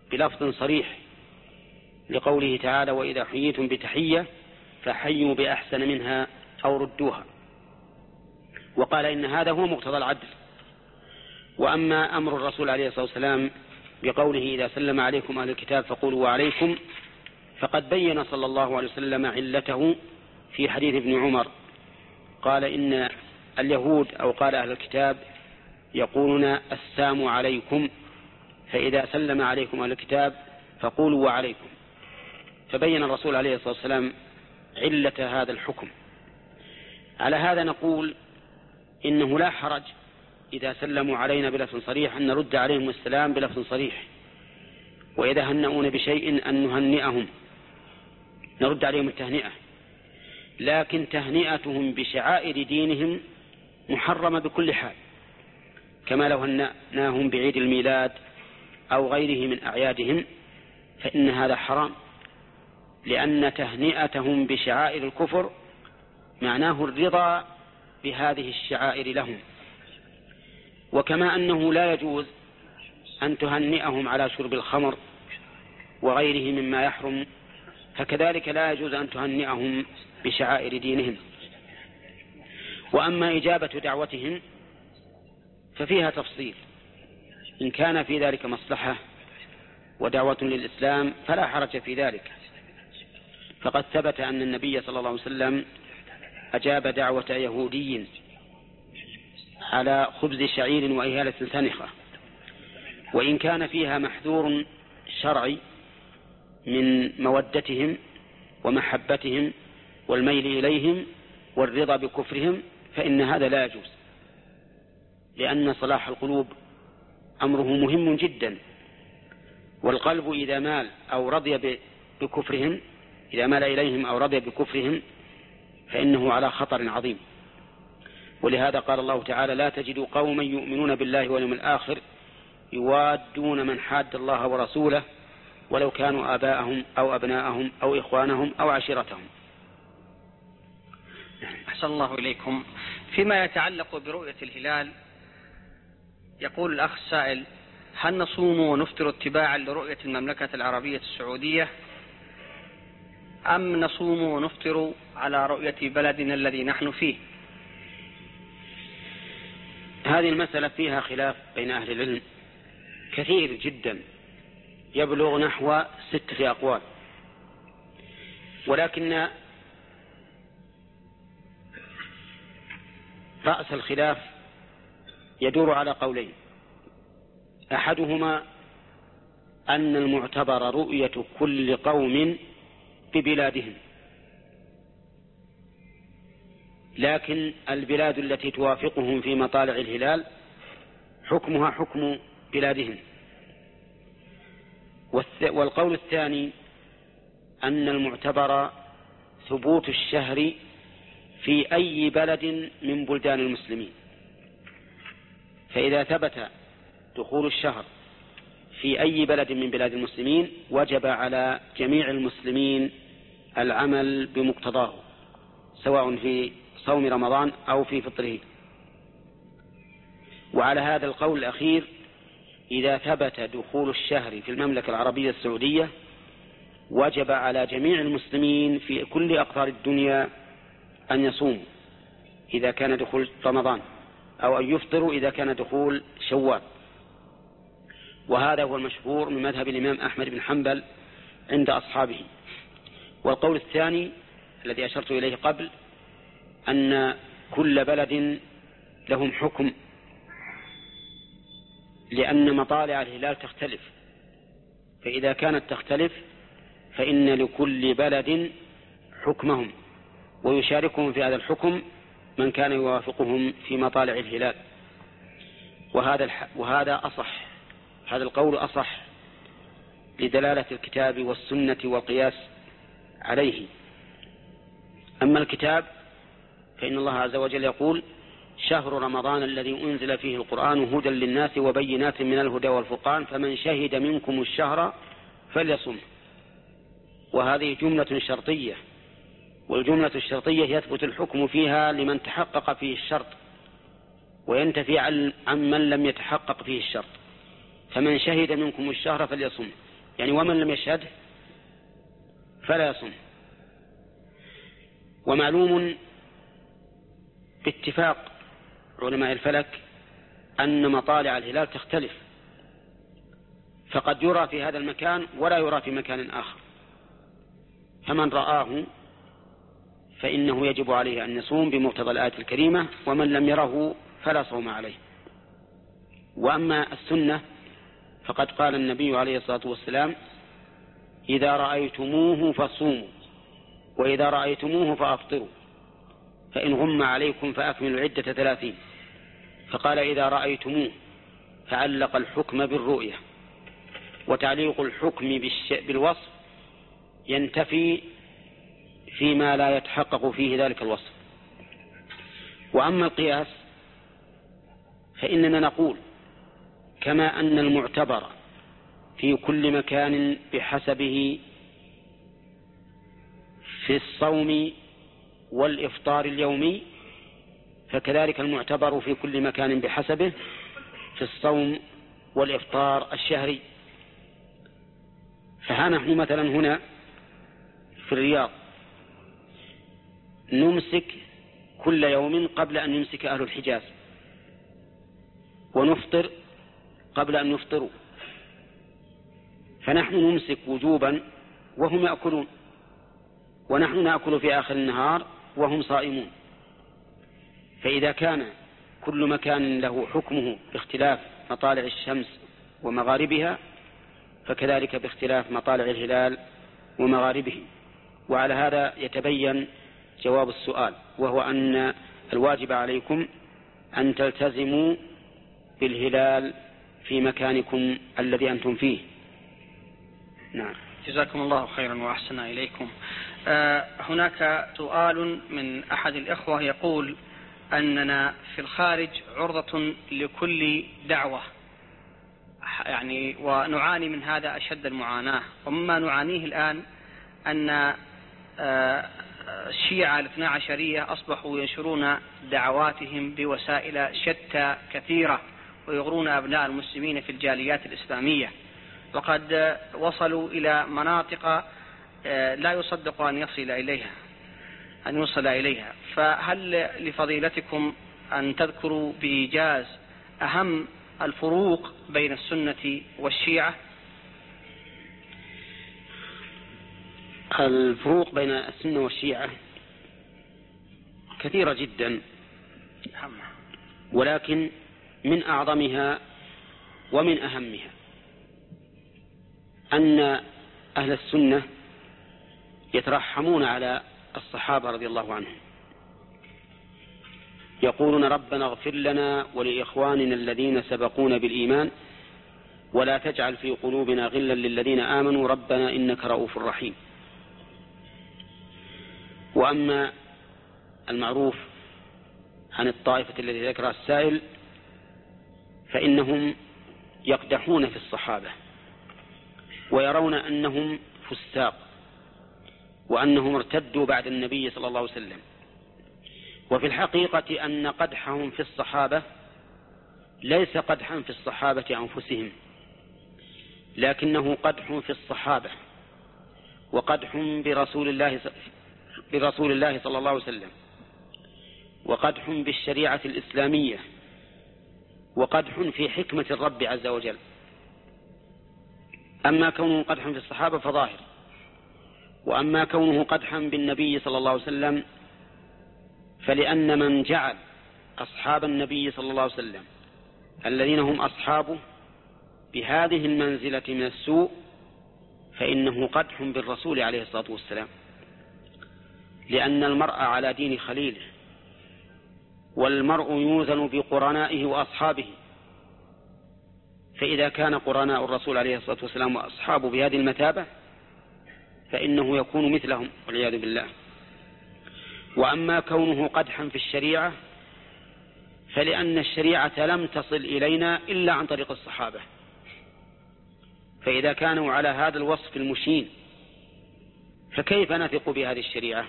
بلفظ صريح لقوله تعالى: وإذا حييتم بتحية فحيوا بأحسن منها أو ردوها. وقال إن هذا هو مقتضى العدل. وأما أمر الرسول عليه الصلاة والسلام بقوله: إذا سلم عليكم أهل الكتاب فقولوا وعليكم، فقد بين صلى الله عليه وسلم علته في حديث ابن عمر، قال: إن اليهود أو قال أهل الكتاب يقولون السلام عليكم، فإذا سلم عليكم أهل الكتاب فقولوا وعليكم. فبين الرسول عليه الصلاة والسلام علة هذا الحكم. على هذا نقول إنه لا حرج إذا سلموا علينا بلفظ صريح أن نرد عليهم السلام بلفظ صريح، وإذا هنؤون بشيء أن نهنئهم نرد عليهم التهنئة، لكن تهنئتهم بشعائر دينهم محرمة بكل حال، كما لو هنأناهم بعيد الميلاد أو غيره من أعيادهم فإن هذا حرام، لأن تهنئتهم بشعائر الكفر معناه الرضا بهذه الشعائر لهم. وكما أنه لا يجوز أن تهنئهم على شرب الخمر وغيره مما يحرم، فكذلك لا يجوز أن تهنئهم بشعائر دينهم. وأما إجابة دعوتهم ففيها تفصيل، إن كان في ذلك مصلحة ودعوة للإسلام فلا حرج في ذلك، فقد ثبت أن النبي صلى الله عليه وسلم أجاب دعوة يهودي على خبز شعير وإهالة سنخة، وإن كان فيها محذور شرعي من مودتهم ومحبتهم والميل إليهم والرضا بكفرهم، فإن هذا لا يجوز، لأن صلاح القلوب أمره مهم جدا، والقلب إذا مال أو رضي بكفرهم إذا مال إليهم أو رضي بكفرهم فإنه على خطر عظيم. ولهذا قال الله تعالى: لا تجد قوما يؤمنون بالله واليوم الآخر يوادون من حاد الله ورسوله ولو كانوا آباءهم أو أبناءهم أو إخوانهم أو عشيرتهم. أحسن الله إليكم. فيما يتعلق برؤية الهلال، يقول الأخ السائل: هل نصوم ونفطر اتباعا لرؤية المملكة العربية السعودية، أم نصوم ونفطر على رؤية بلدنا الذي نحن فيه؟ هذه المسألة فيها خلاف بين أهل العلم كثير جدا، يبلغ نحو ستة أقوال، ولكن رأس الخلاف يدور على قولين: أحدهما أن المعتبر رؤية كل قوم ببلادهم، لكن البلاد التي توافقهم في مطالع الهلال حكمها حكم بلادهم. والقول الثاني أن المعتبر ثبوت الشهر في أي بلد من بلدان المسلمين، فإذا ثبت دخول الشهر في أي بلد من بلاد المسلمين وجب على جميع المسلمين العمل بمقتضاه، سواء في صوم رمضان أو في فطره. وعلى هذا القول الأخير إذا ثبت دخول الشهر في المملكة العربية السعودية وجب على جميع المسلمين في كل أقطار الدنيا أن يصوموا إذا كان دخول رمضان، أو أن يفطروا إذا كان دخول شوال. وهذا هو المشهور من مذهب الإمام أحمد بن حنبل عند أصحابه. والقول الثاني الذي أشرت إليه قبل أن كل بلد لهم حكم، لأن مطالع الهلال تختلف، فإذا كانت تختلف فإن لكل بلد حكمهم، ويشاركهم في هذا الحكم من كان يوافقهم في مطالع الهلال. وهذا وهذا أصح، هذا القول أصح لدلالة الكتاب والسنة والقياس عليه. أما الكتاب فإن الله عز وجل يقول: شهر رمضان الذي أنزل فيه القرآن هدى للناس وبينات من الهدى والفرقان فمن شهد منكم الشهر فليصم. وهذه جملة شرطية، والجملة الشرطية يثبت الحكم فيها لمن تحقق فيه الشرط وينتفي عن من لم يتحقق فيه الشرط. فمن شهد منكم الشهر فليصم. يعني ومن لم يشهده فلا يصوم. ومعلوم باتفاق علماء الفلك أن مطالع الهلال تختلف، فقد يرى في هذا المكان ولا يرى في مكان آخر، فمن رآه فإنه يجب عليه أن يصوم بمقتضى الآية الكريمة، ومن لم يره فلا صوم عليه. وأما السنة فقد قال النبي عليه الصلاة والسلام: إذا رأيتموه فصوموا، وإذا رأيتموه فأفطروا، فإن غم عليكم فأكملوا العدة ثلاثين. فقال إذا رأيتموه، فعلق الحكم بالرؤية، وتعليق الحكم بالوصف ينتفي فيما لا يتحقق فيه ذلك الوصف. وأما القياس فإننا نقول كما أن المعتبر في كل مكان بحسبه في الصوم والإفطار اليومي، فكذلك المعتبر في كل مكان بحسبه في الصوم والإفطار الشهري. فها نحن مثلا هنا في الرياض نمسك كل يوم قبل أن يمسك أهل الحجاز، ونفطر قبل أن يفطروا، فنحن نمسك وجوبا وهم يأكلون، ونحن نأكل في آخر النهار وهم صائمون. فإذا كان كل مكان له حكمه باختلاف مطالع الشمس ومغاربها، فكذلك باختلاف مطالع الهلال ومغاربه. وعلى هذا يتبين جواب السؤال، وهو أن الواجب عليكم أن تلتزموا بالهلال في مكانكم الذي أنتم فيه. نعم. جزاكم الله خيرا وأحسن إليكم. آه هناك سؤال من أحد الإخوة يقول أننا في الخارج عرضة لكل دعوة، يعني ونعاني من هذا أشد المعاناة. ومما نعانيه الآن أن آه الشيعة الاثنى عشرية أصبحوا ينشرون دعواتهم بوسائل شتى كثيرة، ويغرون أبناء المسلمين في الجاليات الإسلامية، وقد وصلوا إلى مناطق لا يصدق أن يصل إليها أن يوصل إليها. فهل لفضيلتكم أن تذكروا بإيجاز أهم الفروق بين السنة والشيعة؟ الفروق بين السنة والشيعة كثيرة جدا، ولكن من أعظمها ومن أهمها أن أهل السنة يترحمون على الصحابة رضي الله عنهم، يقولون: ربنا اغفر لنا ولإخواننا الذين سبقونا بالإيمان ولا تجعل في قلوبنا غلا للذين آمنوا ربنا إنك رؤوف رحيم. وأما المعروف عن الطائفة التي ذكرها السائل فإنهم يقدحون في الصحابة ويرون أنهم فساق وأنهم ارتدوا بعد النبي صلى الله عليه وسلم. وفي الحقيقة أن قدحهم في الصحابة ليس قدحا في الصحابة أنفسهم، لكنه قدح في الصحابة وقدح برسول الله برسول الله صلى الله عليه وسلم، وقدح بالشريعة الإسلامية، وقدح في حكمة الرب عز وجل. أما كونه قدحا في الصحابة فظاهر، وأما كونه قدحا بالنبي صلى الله عليه وسلم فلأن من جعل أصحاب النبي صلى الله عليه وسلم الذين هم أصحابه بهذه المنزلة من السوء فإنه قدح بالرسول عليه الصلاة والسلام، لأن المرء على دين خليله، والمرء يوزن بقرنائه وأصحابه. فإذا كان قرناء الرسول عليه الصلاة والسلام وأصحابه بهذه المثابة فإنه يكون مثلهم والعياذ بالله. وأما كونه قدحا في الشريعة فلأن الشريعة لم تصل إلينا إلا عن طريق الصحابة، فإذا كانوا على هذا الوصف المشين فكيف نثق بهذه الشريعة،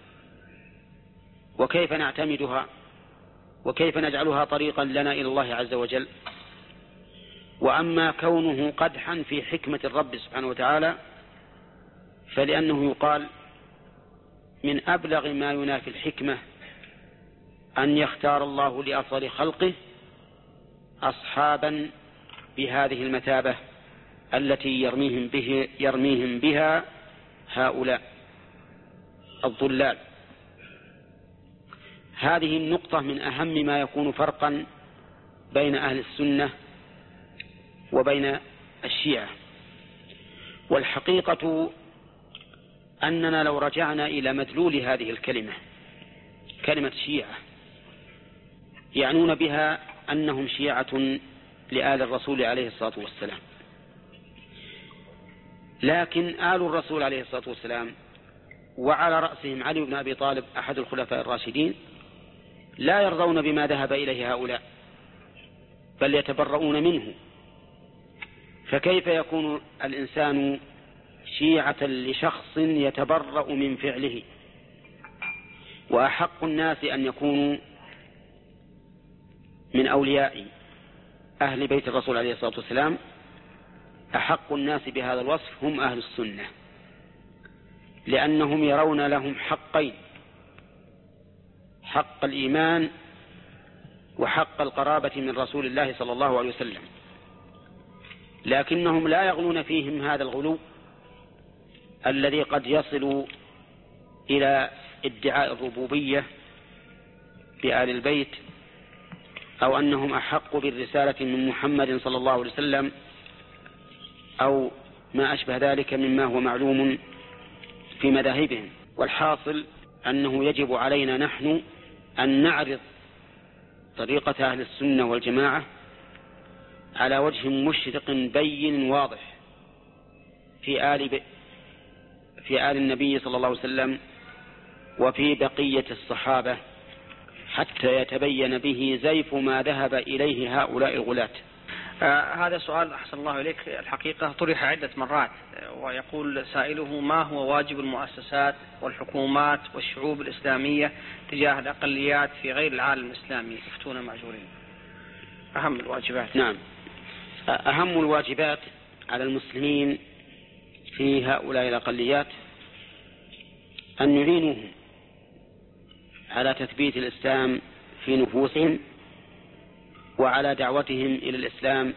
وكيف نعتمدها، وكيف نجعلها طريقا لنا إلى الله عز وجل؟ وأما كونه قدحا في حكمة الرب سبحانه وتعالى فلأنه يقال من أبلغ ما ينافي الحكمة أن يختار الله لأفضل خلقه أصحابا بهذه المثابة التي يرميهم, به يرميهم بها هؤلاء الضلال. هذه النقطة من أهم ما يكون فرقا بين أهل السنة وبين الشيعة. والحقيقة أننا لو رجعنا إلى مدلول هذه الكلمة، كلمة شيعة، يعنون بها أنهم شيعة لآل الرسول عليه الصلاة والسلام، لكن آل الرسول عليه الصلاة والسلام وعلى رأسهم علي بن أبي طالب أحد الخلفاء الراشدين لا يرضون بما ذهب إليه هؤلاء، بل يتبرؤون منه. فكيف يكون الإنسان شيعة لشخص يتبرأ من فعله؟ وأحق الناس أن يكونوا من أولياء أهل بيت الرسول عليه الصلاة والسلام، أحق الناس بهذا الوصف هم أهل السنة، لأنهم يرون لهم حقين: حق الإيمان وحق القرابة من رسول الله صلى الله عليه وسلم، لكنهم لا يغلون فيهم هذا الغلو الذي قد يصل إلى ادعاء الربوبية بآل البيت، أو أنهم أحق بالرسالة من محمد صلى الله عليه وسلم، أو ما أشبه ذلك مما هو معلوم في مذاهبهم. والحاصل أنه يجب علينا نحن أن نعرض طريقة أهل السنة والجماعة على وجه مشرق بين واضح في آل, ب... في آل النبي صلى الله عليه وسلم وفي بقية الصحابة، حتى يتبين به زيف ما ذهب إليه هؤلاء الغلاة. آه هذا سؤال أحسن الله إليك الحقيقة طرح عدة مرات، ويقول سائله: ما هو واجب المؤسسات والحكومات والشعوب الإسلامية تجاه الأقليات في غير العالم الإسلامي؟ افتونا معذورين. أهم الواجبات. نعم، أهم الواجبات على المسلمين في هؤلاء الأقليات أن يعينوهم على تثبيت الإسلام في نفوسهم وعلى دعوتهم إلى الإسلام،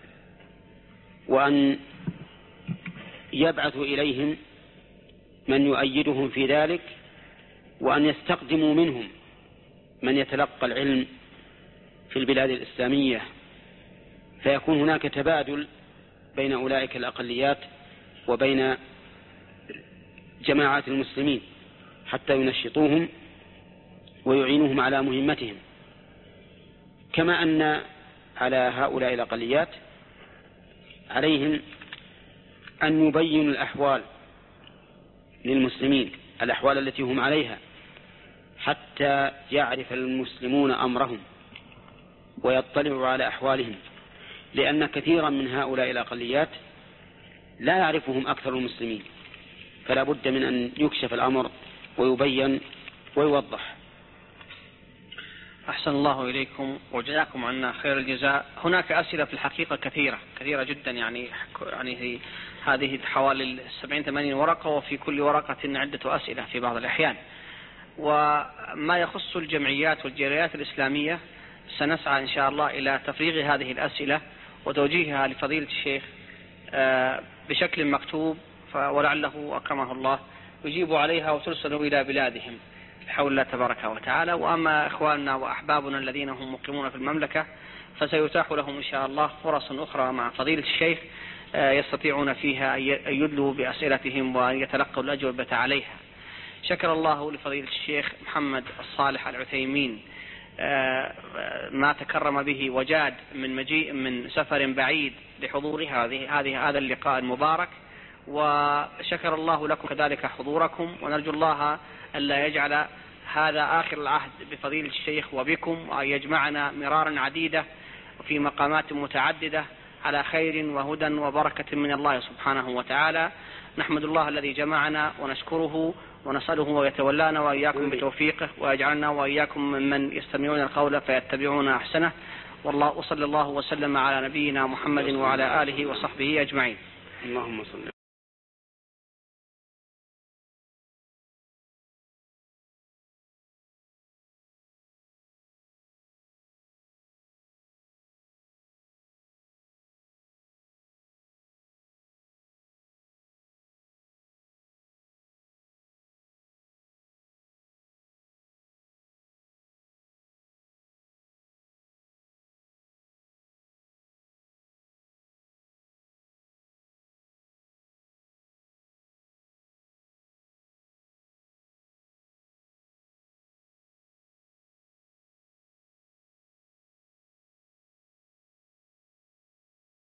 وأن يبعثوا إليهم من يؤيدهم في ذلك، وأن يستقدموا منهم من يتلقى العلم في البلاد الإسلامية، فيكون هناك تبادل بين أولئك الأقليات وبين جماعات المسلمين حتى ينشطوهم ويعينوهم على مهمتهم. كما أن على هؤلاء الأقليات عليهم أن يبينوا الأحوال للمسلمين، الأحوال التي هم عليها، حتى يعرف المسلمون أمرهم ويطلعوا على أحوالهم، لأن كثيرا من هؤلاء الأقليات لا يعرفهم أكثر المسلمين، فلا بد من أن يكشف الأمر ويبين ويوضح. أحسن الله إليكم وجزاكم عنا خير الجزاء. هناك أسئلة في الحقيقة كثيرة كثيرة جدا، يعني يعني هذه حوالي سبعين ثمانين ورقة، وفي كل ورقة عدة أسئلة في بعض الأحيان. وما يخص الجمعيات والجريات الإسلامية سنسعى إن شاء الله إلى تفريغ هذه الأسئلة وتوجيهها لفضيلة الشيخ بشكل مكتوب، ولعله أكرمه الله يجيب عليها وترسل إلى بلادهم بحول الله تبارك وتعالى. وأما إخواننا وأحبابنا الذين هم مقيمون في المملكة فسيتاح لهم إن شاء الله فرص أخرى مع فضيلة الشيخ يستطيعون فيها أن يدلوا بأسئلتهم وأن يتلقوا الأجوبة عليها. شكر الله لفضيلة الشيخ محمد الصالح العثيمين ما تكرم به وجاد من مجيء من سفر بعيد لحضور هذه هذه هذا اللقاء المبارك، وشكر الله لكم كذلك حضوركم، ونرجو الله ألا يجعل هذا آخر العهد بفضيلة الشيخ وبكم، وأن يجمعنا مرارا عديدة وفي مقامات متعددة على خير وهدى وبركة من الله سبحانه وتعالى. نحمد الله الذي جمعنا ونشكره ونسأله ويتولانا وإياكم بتوفيقه، ويجعلنا وإياكم ممن يستمعون القول فيتبعون أحسنه. والله وصلى الله وسلم على نبينا محمد وعلى آله وصحبه أجمعين. اللهم صل